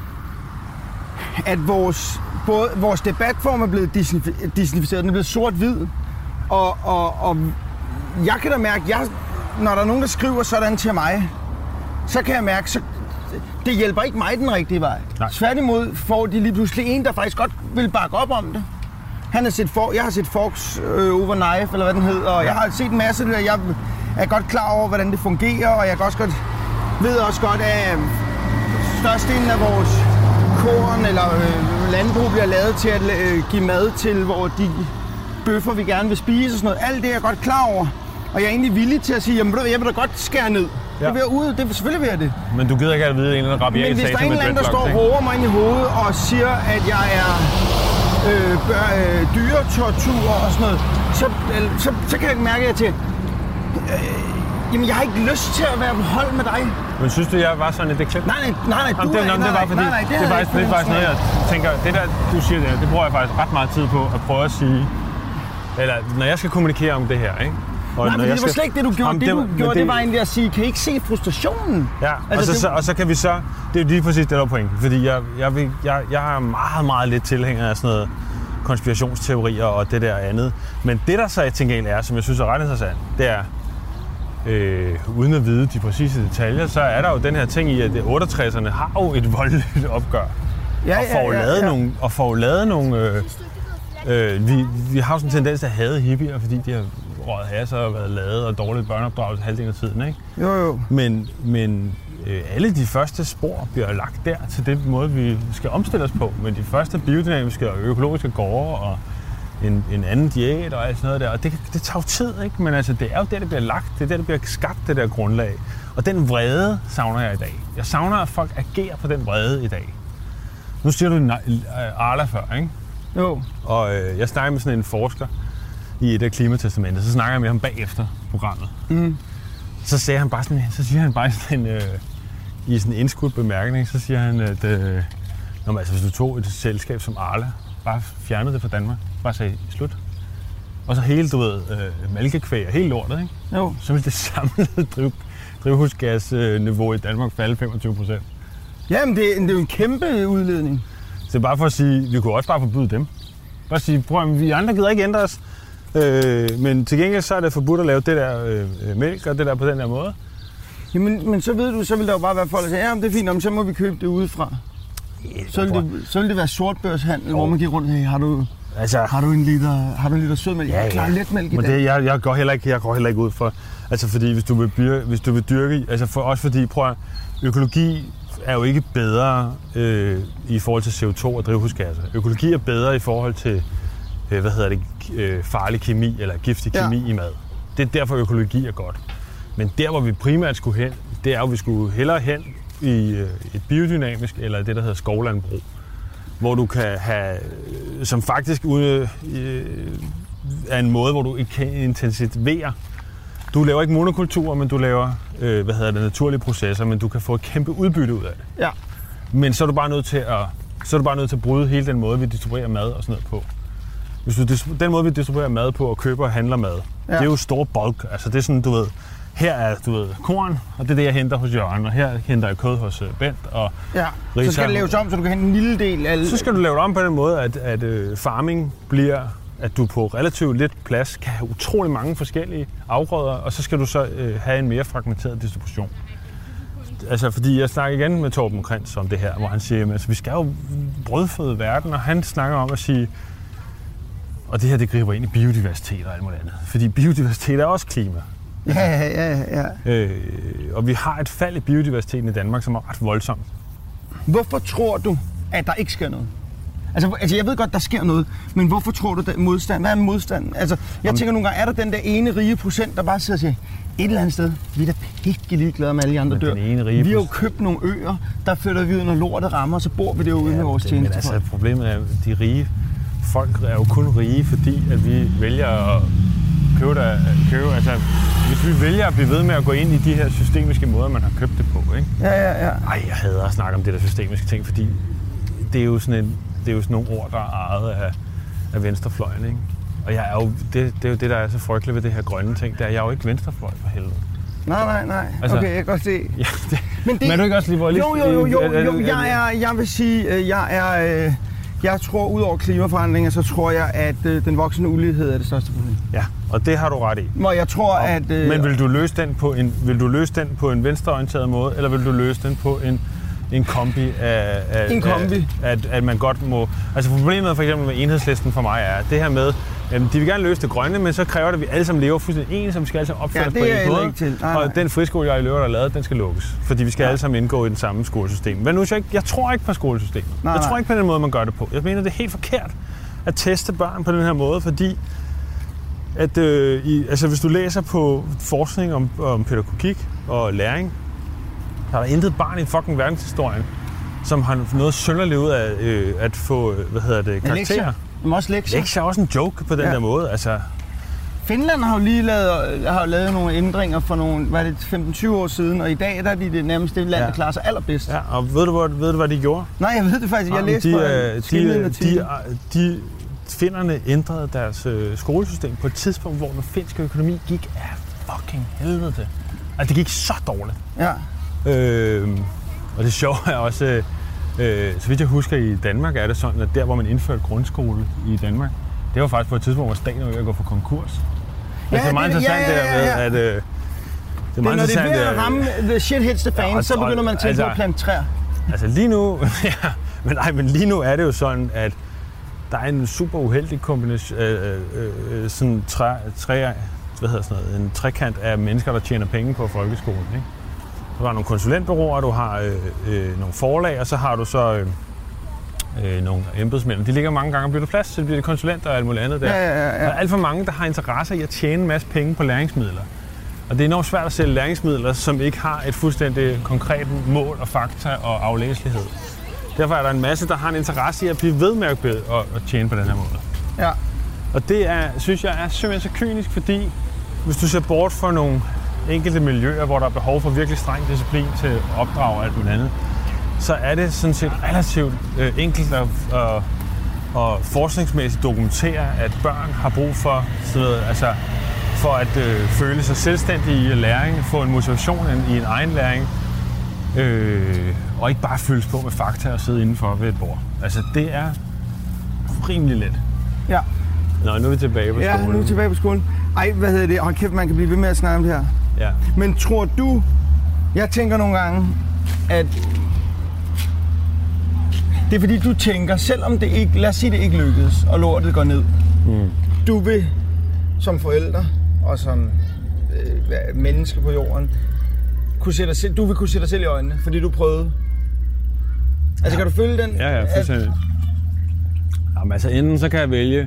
at vores, både, vores debatform er blevet disnificeret, den er blevet sort-hvid, og, og, og jeg kan da mærke, jeg, når der er nogen, der skriver sådan til mig, så kan jeg mærke, så det hjælper ikke mig den rigtige vej. Nej. Tværtimod får de lige pludselig en, der faktisk godt vil bakke op om det. Han har set for, jeg har set Fox øh, Over Knife, eller hvad den hedder, og ja. Jeg har set en masse af det, jeg er godt klar over, hvordan det fungerer, og jeg kan også godt, ved også godt, at størstedelen af vores korn eller øh, landbrug bliver lavet til at øh, give mad til, hvor de bøffer, vi gerne vil spise og sådan noget. Alt det er jeg godt klar over, og jeg er egentlig villig til at sige, jamen jeg vil da godt skære ned. Ja. Det vil jeg ud, det vil selvfølgelig være det. Men du gider ikke at vide en eller anden rabiat sag. Men hvis der er en eller anden, der står og råber mig ind i hovedet og siger, at jeg er øh, bør, øh, dyretortur og sådan noget, så, øh, så, så kan jeg mærke, at jeg til, øh, jamen jeg har ikke lyst til at være på hold med dig. Men synes du, jeg var sådan et eksempel? Nej, nej, nej, nej, du Jamen, det, er, nej, det var fordi, nej, nej, det, det er faktisk, det er faktisk noget, jeg tænker, det der, du siger der, det bruger jeg faktisk ret meget tid på at prøve at sige, eller når jeg skal kommunikere om det her, ikke? Og Nej, men det var slet ikke det, du gjorde. Jamen, det, du det, gjorde, det, det var egentlig at sige, kan I ikke se frustrationen? Ja, altså, og, så, det... og så kan vi så... Det er jo lige præcis det, der er pointen. Fordi jeg, jeg, jeg, jeg, jeg er meget, meget lidt tilhænger af sådan noget konspirationsteorier og det der andet. Men det, der så til gengæld er, som jeg synes er ret interessant, det er... øh, uden at vide de præcise detaljer, så er der jo den her ting i, at otteogtresserne har jo et voldeligt opgør. Ja, og får ja, ja, lavet ja. nogle, og får lavet nogle øh, øh, vi, vi har jo sådan en tendens til at hade hippier, fordi de har røget hasser og været lavet og dårligt børneopdragelse halvdelen af tiden, ikke? Jo, jo. Men, men øh, alle de første spor bliver lagt der til den måde, vi skal omstille os på. Men de første biodynamiske og økologiske gårde og en, en anden diæt og alt sådan noget der. Og det, det tager jo tid, ikke? Men altså, det er jo der, det bliver lagt. Det er der, det bliver skabt, det der grundlag. Og den vrede savner jeg i dag. Jeg savner, at folk agerer på den vrede i dag. Nu siger du Arla før, ikke? Jo. Og øh, jeg snakker med sådan en forsker i et af klimatestamentet. Så snakker jeg med ham bagefter programmet. Mm. Så sagde han bare sådan, så siger han bare sådan en, øh, i sådan en indskudt bemærkning, så siger han, at øh, når man, altså, hvis du tog et selskab som Arla, bare fjernede det fra Danmark, bare sagde slut. Og så hele, du ved, øh, mælkekvæg og hele lortet, ikke? Jo. Så ville det samlede driv, drivhusgasniveau i Danmark falde femogtyve procent. Jamen, det, det er jo en kæmpe udledning. Så det er bare for at sige, vi kunne også bare forbyde dem. Bare sige, prøv at vi andre gider ikke ændre os. Øh, men til gengæld så er det forbudt at lave det der øh, mælk og det der på den der måde. Jamen, men så ved du, så vil der jo bare være folk, der siger, ja, det er fint, men så må vi købe det udefra. Yeah, så, vil det, så vil det være sortbørshandel, oh. hvor man giver rundt, hey, har du, altså, har du en liter, har du en liter sødmælk? Ja, ja, klar, ja. letmælk i men dag. Det, jeg, jeg, går heller ikke, jeg går heller ikke ud for, altså fordi hvis du vil, dyrke, hvis du vil dyrke, altså for, også fordi, prøv at, økologi er jo ikke bedre øh, i forhold til C O to og drivhusgasser. Økologi er bedre i forhold til, øh, hvad hedder det, øh, farlig kemi eller giftig kemi ja. i mad. Det er derfor, økologi er godt. Men der, hvor vi primært skulle hen, det er jo, at vi skulle hellere hen i øh, et biodynamisk eller det, der hedder skovlandbrug, hvor du kan have, øh, som faktisk ude, øh, er en måde, hvor du ikke kan intensivere. Du laver ikke monokultur, men du laver øh, hvad hedder det, naturlige processer, men du kan få et kæmpe udbytte ud af det. Ja. Men så er du bare nødt til at, så er du bare nødt til at bryde hele den måde, vi distribuerer mad og sådan noget på. Hvis du, den måde, vi distribuerer mad på og køber og handler mad, ja. det er jo stor bulk. Altså det er sådan, du ved, her er du ved, korn, og det er det, jeg henter hos Jørgen, og her henter jeg kød hos Bent. Og ja, Rita. Så skal det laves om, så du kan hente en lille del af... Så skal du lave det om på den måde, at, at uh, farming bliver, at du på relativt lidt plads kan have utrolig mange forskellige afgrøder, og så skal du så uh, have en mere fragmenteret distribution. Altså, fordi jeg snakker igen med Torben Krantz om det her, hvor han siger, at altså, vi skal jo brødføde verden, og han snakker om at sige, og det her, det griber ind i biodiversitet og alt muligt andet. Fordi biodiversitet er også klima. Ja, ja, ja. ja. Øh, og vi har et fald i biodiversiteten i Danmark, som er ret voldsomt. Hvorfor tror du, at der ikke sker noget? Altså, altså jeg ved godt, der sker noget, men hvorfor tror du, der er modstand? Hvad er modstanden? Altså, jeg tænker nogle gange, er der den der ene rige procent, der bare sidder og siger, et eller andet sted, vi er da pikke ligeglade med alle de andre dør. Vi har jo købt nogle øer, der flytter vi ud, når lortet rammer, så bor vi derude ja, med vores tjenestefolk. Men altså, problemet er, at de rige folk er jo kun rige, fordi at vi vælger at købe, der, købe altså, hvis vi vælger at blive ved med at gå ind i de her systemiske måder, man har købt det på, ikke? Ja, ja, ja. Ej, jeg hader at snakke om det der systemiske ting, fordi det er jo sådan, en, det er jo sådan nogle ord, der er ejet af, af venstrefløjen, ikke? Og jeg er jo, det, det er jo det, der er så frygteligt ved det her grønne ting, det er, jeg er jo ikke venstrefløj for helvede. Nej, nej, nej. Altså, okay, jeg kan godt se. Ja, det, men, det, men er du ikke også liberalist? Jo, jo, jo, jo, jo jeg, er, jeg vil sige, jeg er... Øh, Jeg tror, ud over klimaforandringer, så tror jeg, at øh, den voksende ulighed er det største problem. Ja, og det har du ret i. Hvor jeg tror, og, at... Øh, men vil du løse den på en, vil du løse den på en venstreorienteret måde, eller vil du løse den på en, en kombi af... af en kombi? Af, at, at man godt må... Altså problemet for eksempel med Enhedslisten for mig er det her med, at de vil gerne løse det grønne, men så kræver det, at vi alle sammen lever fuldstændig ens, så vi skal alle sammen opføre os ja, på en måde. Ikke til. Nej, og nej. den friskole, jeg i løbet har lavet, den skal lukkes. Fordi vi skal ja. alle sammen indgå i den samme skolesystem. Men nu, jeg, jeg tror ikke på skolesystemet. Nej, jeg tror nej. ikke på den måde, man gør det på. Jeg mener, det er helt forkert at teste børn på den her måde, fordi at, øh, i, altså, hvis du læser på forskning om, om pædagogik og læring, så er der intet barn i fucking verdenshistorien, som har noget synderligt ud af øh, at få, hvad hedder det, karakterer. Men også lektier. Lektier er også en joke på den ja. der måde. Altså. Finland har jo lige lavet, har jo lavet nogle ændringer for nogle, hvad er det, femten tyve år siden, og i dag der er de det nærmest det land, der ja. klarer sig allerbedst. Ja, og ved du, hvad, ved du, hvad de gjorde? Nej, jeg ved det faktisk. Jeg læste de, på de, de, de, de finnerne ændrede deres øh, skolesystem på et tidspunkt, hvor den finske økonomi gik af fucking helvede til. Altså, det gik så dårligt. Ja. Øh, og det sjove er også, øh, så vidt jeg husker, i Danmark er det sådan, at der, hvor man indførte grundskole i Danmark, det var faktisk på et tidspunkt, hvor staten var ved at gå for konkurs. Ja, altså, det er meget interessant ja, ja, ja, ja. det der med, at, Det er, når det er ved at ramme the shit hits the fan, ja, og, så begynder man til altså, at plante træer. Altså lige nu, ja, men, nej, men lige nu er det jo sådan, at der er en super uheldig kombination, øh, øh, sådan træ, træ, hvad hedder sådan noget, en trekant af mennesker, der tjener penge på folkeskolen. Ikke? Du har nogle konsulentbureauer, du har øh, øh, nogle forlag, og så har du så øh, øh, nogle embedsmænd. De ligger mange gange og bytter plads, så det bliver konsulenter og alt muligt andet der. Ja, ja, ja. Der er alt for mange, der har interesse i at tjene en masse penge på læringsmidler. Og det er enormt svært at sælge læringsmidler, som ikke har et fuldstændig konkret mål og fakta og aflæselighed. Derfor er der en masse, der har en interesse i at blive ved med at, at, at tjene på den her måde. Ja. Og det er, synes jeg er simpelthen så kynisk, fordi hvis du ser bort fra nogle enkelte miljøer, hvor der er behov for virkelig streng disciplin til opdrag og alt muligt andet, så er det sådan set relativt øh, enkelt at, at, at forskningsmæssigt dokumentere, at børn har brug for sådan noget, altså for at øh, føle sig selvstændige i læring, få en motivation i en egen læring, øh, og ikke bare fyldes på med fakta og sidde indenfor ved et bord. Altså, det er rimelig let. Ja. Nå, nu er vi tilbage på skolen. Ja, nu er vi tilbage på skolen. Ej, hvad hedder det? Hold kæft, man kan blive ved med at snakke om det her. Ja. Men tror du... Jeg tænker nogle gange, at... Det er fordi, du tænker, selvom det ikke... Lad os sige, det ikke lykkedes, og lortet går ned. Mm. Du vil, som forælder og som øh, menneske på jorden, kunne se dig selv, du vil kunne se dig selv i øjnene, fordi du prøvede. Altså, kan du følge den? Ja, ja, fuldstændig. At... Jamen, altså, enten så kan jeg vælge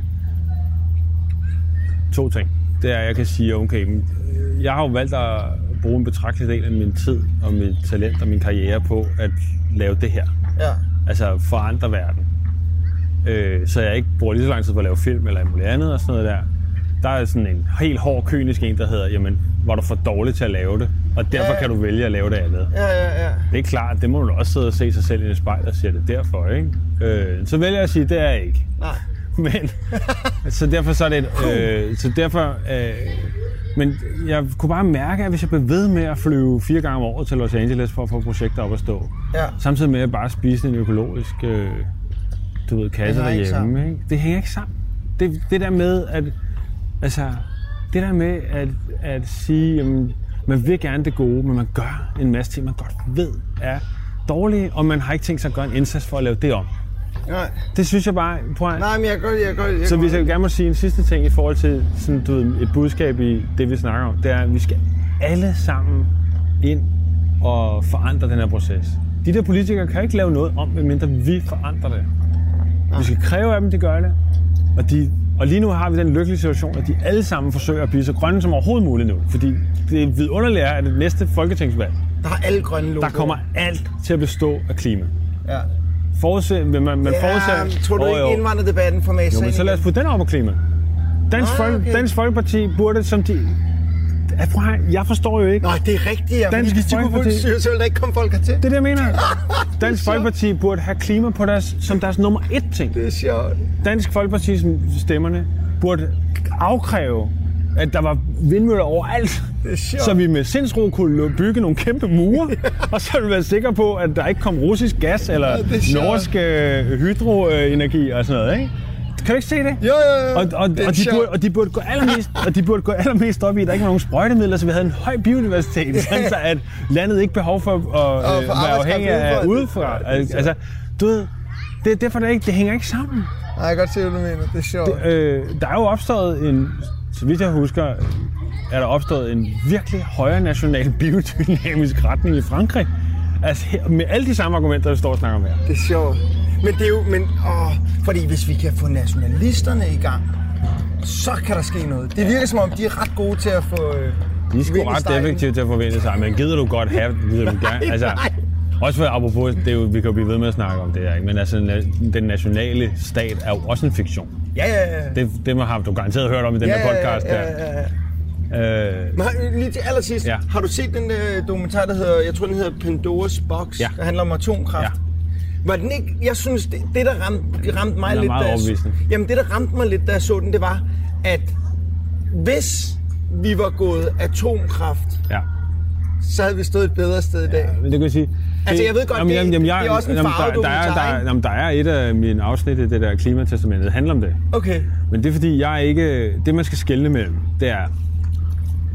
to ting. Det er, at jeg kan sige, okay, jeg har jo valgt at bruge en betragtelig del af min tid og mit talent og min karriere på at lave det her. Ja. Altså forandre verden. Øh, så jeg ikke bruger lige så lang tid på at lave film eller noget andet og sådan noget der. Der er sådan en helt hård, kynisk en, der hedder, jamen, var du for dårlig til at lave det, og derfor ja, ja. kan du vælge at lave det andet. Ja, ja, ja. Det er klart, det må du også sidde og se sig selv i et spejl og sige det derfor, ikke? Øh, så vælger jeg at sige, det er jeg ikke. Nej. Men, så derfor så er det et, øh, så derfor, øh, men jeg kunne bare mærke, at hvis jeg blev ved med at flyve fire gange om året til Los Angeles for at få projekter op at stå, ja. samtidig med at bare spise en økologisk, øh, du ved, kasse derhjemme, ikke? Det hænger ikke sammen. Det, det der med at, altså, det der med at, at sige, jamen, man vil gerne det gode, men man gør en masse ting, man godt ved er dårlige, og man har ikke tænkt sig at gøre en indsats for at lave det om. Nej. Det synes jeg bare... Prøv at... Nej, men jeg gør jeg gør jeg Så hvis jeg gerne må sige en sidste ting i forhold til sådan, du ved, et budskab i det, vi snakker om, det er, at vi skal alle sammen ind og forandre den her proces. De der politikere kan ikke lave noget om, medmindre vi forandrer det. Nej. Vi skal kræve af dem, de gør det. Og, de, og lige nu har vi den lykkelige situation, at de alle sammen forsøger at blive så grønne som overhovedet muligt nu. Fordi det vidunderlige er, at det næste folketingsvalg, der har alle grønne logoer. Der kommer alt til at bestå af klima. Ja. Forudse, men man, man ja, forudser... tror du ikke indvandrerdebatten for mig? Jo, men så lad os putte den op på klima. Dansk, ah, okay. Dansk Folkeparti burde som de... Jeg forstår jo ikke... Nej, det er rigtigt, ja. Dansk Hvis de Folkeparti... kunne så ville der ikke komme folk hertil. Det er det, jeg mener. Dansk Folkeparti burde have klima på deres, som deres nummer et ting. Det er sjovt. Dansk Folkepartis stemmerne burde afkræve, at der var vindmøller overalt, så vi med sindsro kunne bygge nogle kæmpe mure, og så ville vi være sikre på, at der ikke kom russisk gas eller ja, norsk øh, hydroenergi og sådan noget, ikke? Kan du ikke se det? Jo, jo, jo. Og, og, og, de burde, og de burde gå allermest, og de burde gå allermest op i, at der ikke var nogen sprøjtemidler, så vi havde en høj biodiversitet, sådan så at landet ikke behov for at øh, være afhængig af udefra. Altså, du ved, det, derfor det ikke, det hænger ikke sammen. Nej, jeg kan godt se, hvad du mener. Det er sjovt. Det, øh, der er jo opstået en, så vidt jeg husker, er der opstået en virkelig højere national biodynamisk retning i Frankrig. Altså med alle de samme argumenter, der står og snakker om her. Det er sjovt. Men det er jo, men, åh, fordi hvis vi kan få nationalisterne i gang, så kan der ske noget. Det virker som om, de er ret gode til at få øh, de er sgu ret effektive til at forvente sig, men gider du godt have det, du gerne? Altså, også for apropos, det er jo, vi kan jo blive ved med at snakke om det her, ikke? Men altså, den nationale stat er jo også en fiktion. Ja, ja, ja. Det, det har du garanteret hørt om i den ja, der podcast ja, ja, ja, ja. der. Øh, Men lige til allersidst, ja. Har du set den der dokumentar, der hedder, jeg tror den hedder Pandoras Box, ja. Der handler om atomkraft? Ja. Var den ikke, jeg synes, det, det der ramte, ramte mig lidt, da jeg, jamen det der ramte mig lidt, da jeg så den, det var, at hvis vi var gået atomkraft, ja. så havde vi stået et bedre sted i dag. Ja, men det kan jeg sige. Altså jeg ved godt, jamen, det, jamen, jeg, det er også en farve dokumentar. Der, der, der, der er et af mine afsnit i det der klimatestamentet, det handler om det. Okay. Men det er fordi, jeg ikke, det man skal skelne mellem, det er,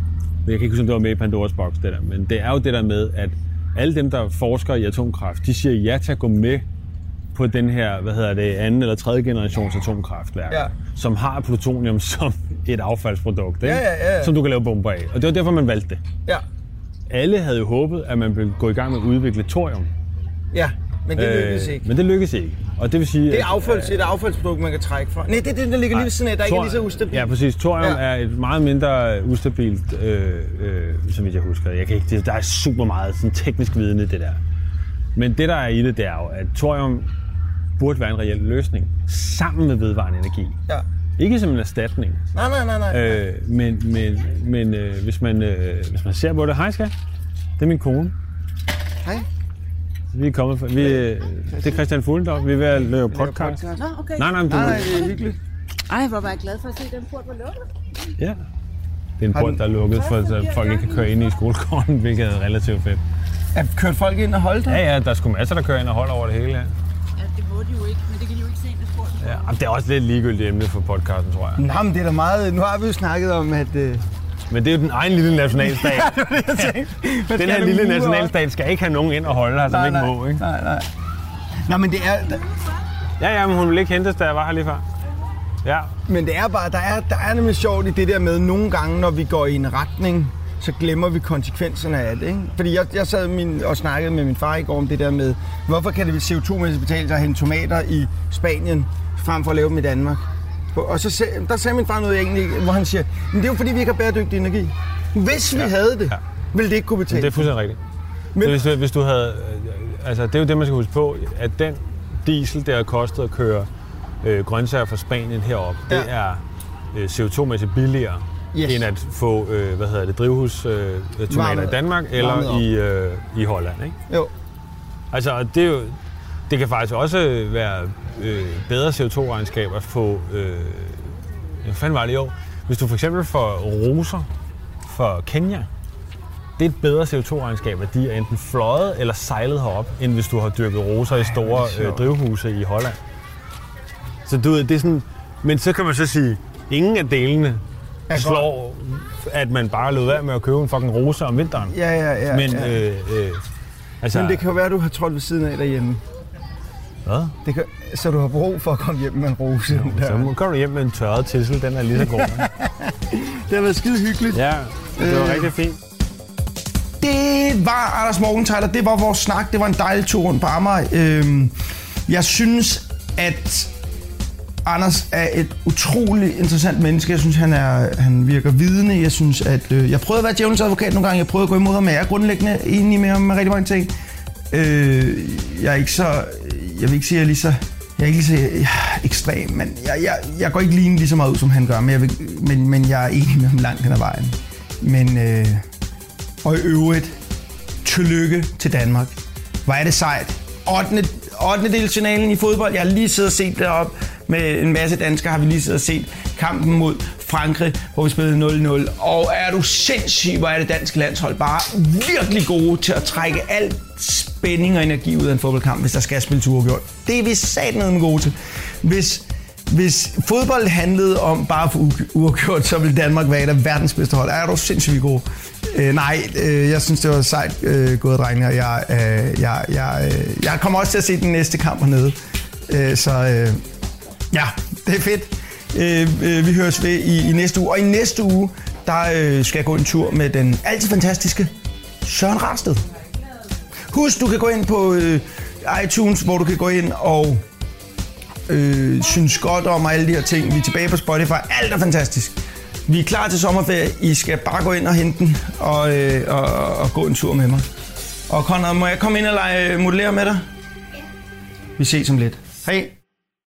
jeg kan ikke huske, om det var med i Pandoras boks, det der. Men det er jo det der med, at alle dem, der forsker i atomkraft, de siger ja til at gå med på den her, hvad hedder det, anden eller tredje generations atomkraftværk, ja. Som har plutonium som et affaldsprodukt, ikke? Ja, ja, ja, ja. Som du kan lave bomber af. Og det var derfor, man valgte det. Ja. Alle havde jo håbet, at man ville gå i gang med at udvikle thorium. Ja, men det lykkedes øh, ikke. Men det lykkedes ikke. Og det vil sige, det er affalds, et affaldsprodukt, man kan trække fra. Nej, det er det, der ligger lige ved siden af, der ikke er lige så ustabilt. Ja, præcis. Thorium ja. er et meget mindre ustabilt, øh, øh, som jeg husker. Jeg kan ikke, der er super meget sådan, teknisk viden i det der. Men det, der er i det, det er jo, at thorium burde være en reel løsning, sammen med vedvarende energi. Ja. Ikke som en erstatning. Nej, nej, nej, nej. Øh, men men, men øh, hvis, man, øh, hvis man ser på det... Hej, skat. Det er min kone. Hej. Vi er kommet fra... Vi, øh, det er Christian Fuglendorf. Vi er ved at lave podcast. Nå, okay. Nej, nej, nej, nej, det er hyggeligt. Ej, hvor var jeg glad for at se, at den port var lukket. Ja. Det er en port, der er lukket, for at folk ikke kan køre ind i skolegården, hvilket er relativt fedt. Er kørt folk ind og holdt der? Ja, ja, der er sgu masser, der kører ind og holder over det hele her. Ja, det må de jo ikke, men det kan de jo ikke se, hvis porten Ja, det er også lidt ligegyldigt emne for podcasten, tror jeg. Nå, men det er da meget... Nu har vi jo snakket om, at... Øh... Men det er jo den egen lille nationalstat. ja, det var det, jeg tænkte. Den her lille nationalstat skal ikke have nogen ind og holde her, som ikke må, ikke? Nej, nej. Nå, men det er... Der... Ja, ja, men hun ville ikke hentes, da jeg var her lige før. Ja. Men det er bare... Der er, der er nemlig sjovt i det der med, nogle gange, når vi går i en retning, så glemmer vi konsekvenserne af det, ikke? Fordi jeg, jeg sad min, og snakkede med min far i går om det der med, hvorfor kan det C O to-mæssigt betale sig at hente tomater i Spanien, frem for at lave dem i Danmark? Og så sag, der sagde min far noget egentlig, hvor han siger, men det er jo fordi, vi ikke har bæredygtig energi. Hvis vi ja. havde det, ja. ville det ikke kunne betale. Men det er fuldstændig rigtigt. Men... Så hvis, du, hvis du havde... Altså, det er jo det, man skal huske på, at den diesel, der har kostet at køre øh, grøntsager fra Spanien herop, ja. det er øh, C O to-mæssigt billigere, yes. end at få, øh, hvad hedder det, drivhustomater øh, i Danmark eller i, øh, i Holland, ikke? Jo. Altså, det er jo... Det kan faktisk også være øh, bedre C O to-regnskab at få... Øh, hvad fanden var det i år? Hvis du for eksempel får roser for Kenya, det er et bedre C O to-regnskab, at de er enten fløjet eller sejlet herop, end hvis du har dyrket roser i store øh, drivhuse i Holland. Så du ved, det er sådan... Men så kan man så sige, ingen af delene slår, at man bare lod være med at købe en fucking rose om vinteren. Ja, ja, ja. Men, ja. Øh, øh, altså, Men det kan jo være, at du har trådt ved siden af derhjemme. Hvad? Det kan, så du har brug for at komme hjem med en rose. Jo, så kommer du hjem med en tørret tissel, den er lige så god. Det har været skide hyggeligt. Ja, det var øh, rigtig fint. Det var Anders Morgenthaler, det var vores snak, det var en dejlig tur rundt på Amager. Øhm, jeg synes, at Anders er et utroligt interessant menneske. Jeg synes, han, er, han virker vidende. Jeg synes, at øh, jeg prøvede at være djævelens advokat nogle gange. Jeg prøvede at gå imod ham, men jeg er grundlæggende enig med ham med rigtig mange ting. Øh, jeg er ikke så... Jeg vil ikke sige, at jeg er lige så... Jeg er ikke lige så ja, ekstrem, men jeg, jeg, jeg går ikke lige, lige så meget ud, som han gør, men jeg, vil, men, men jeg er enig med ham langt hen ad vejen. Men... Øh, og i øvrigt, tillykke til Danmark. Hvor er det sejt. ottende delsfinalen i fodbold. Jeg har lige siddet og set deroppe med en masse danskere. Har vi lige siddet og set kampen mod Frankrig, hvor vi spillede nul nul. Og er du sindssyg, hvor er det danske landshold bare virkelig gode til at trække alt spænding og energi ud af en fodboldkamp, hvis der skal spilles uafgjort. Det er vi satme gode til. Hvis, hvis fodbold handlede om bare at få uafgjort, så ville Danmark være et af verdens bedste hold. Er du sindssygt gode? Øh, nej, øh, jeg synes, det var sejt øh, gået, drenge, og jeg, øh, jeg, jeg, øh, jeg kommer også til at se den næste kamp hernede. Øh, så øh, ja, det er fedt. Øh, øh, vi høres ved i, i næste uge, og i næste uge, der øh, skal jeg gå en tur med den altid fantastiske Søren Rasted. Husk, du kan gå ind på øh, iTunes, hvor du kan gå ind og øh, synes godt om alle de her ting. Vi er tilbage på Spotify. Alt er fantastisk. Vi er klar til sommerferie. I skal bare gå ind og hente den og, øh, og, og gå en tur med mig. Og Conrad, må jeg komme ind og lege modellere med dig? Vi ses om lidt. Hej.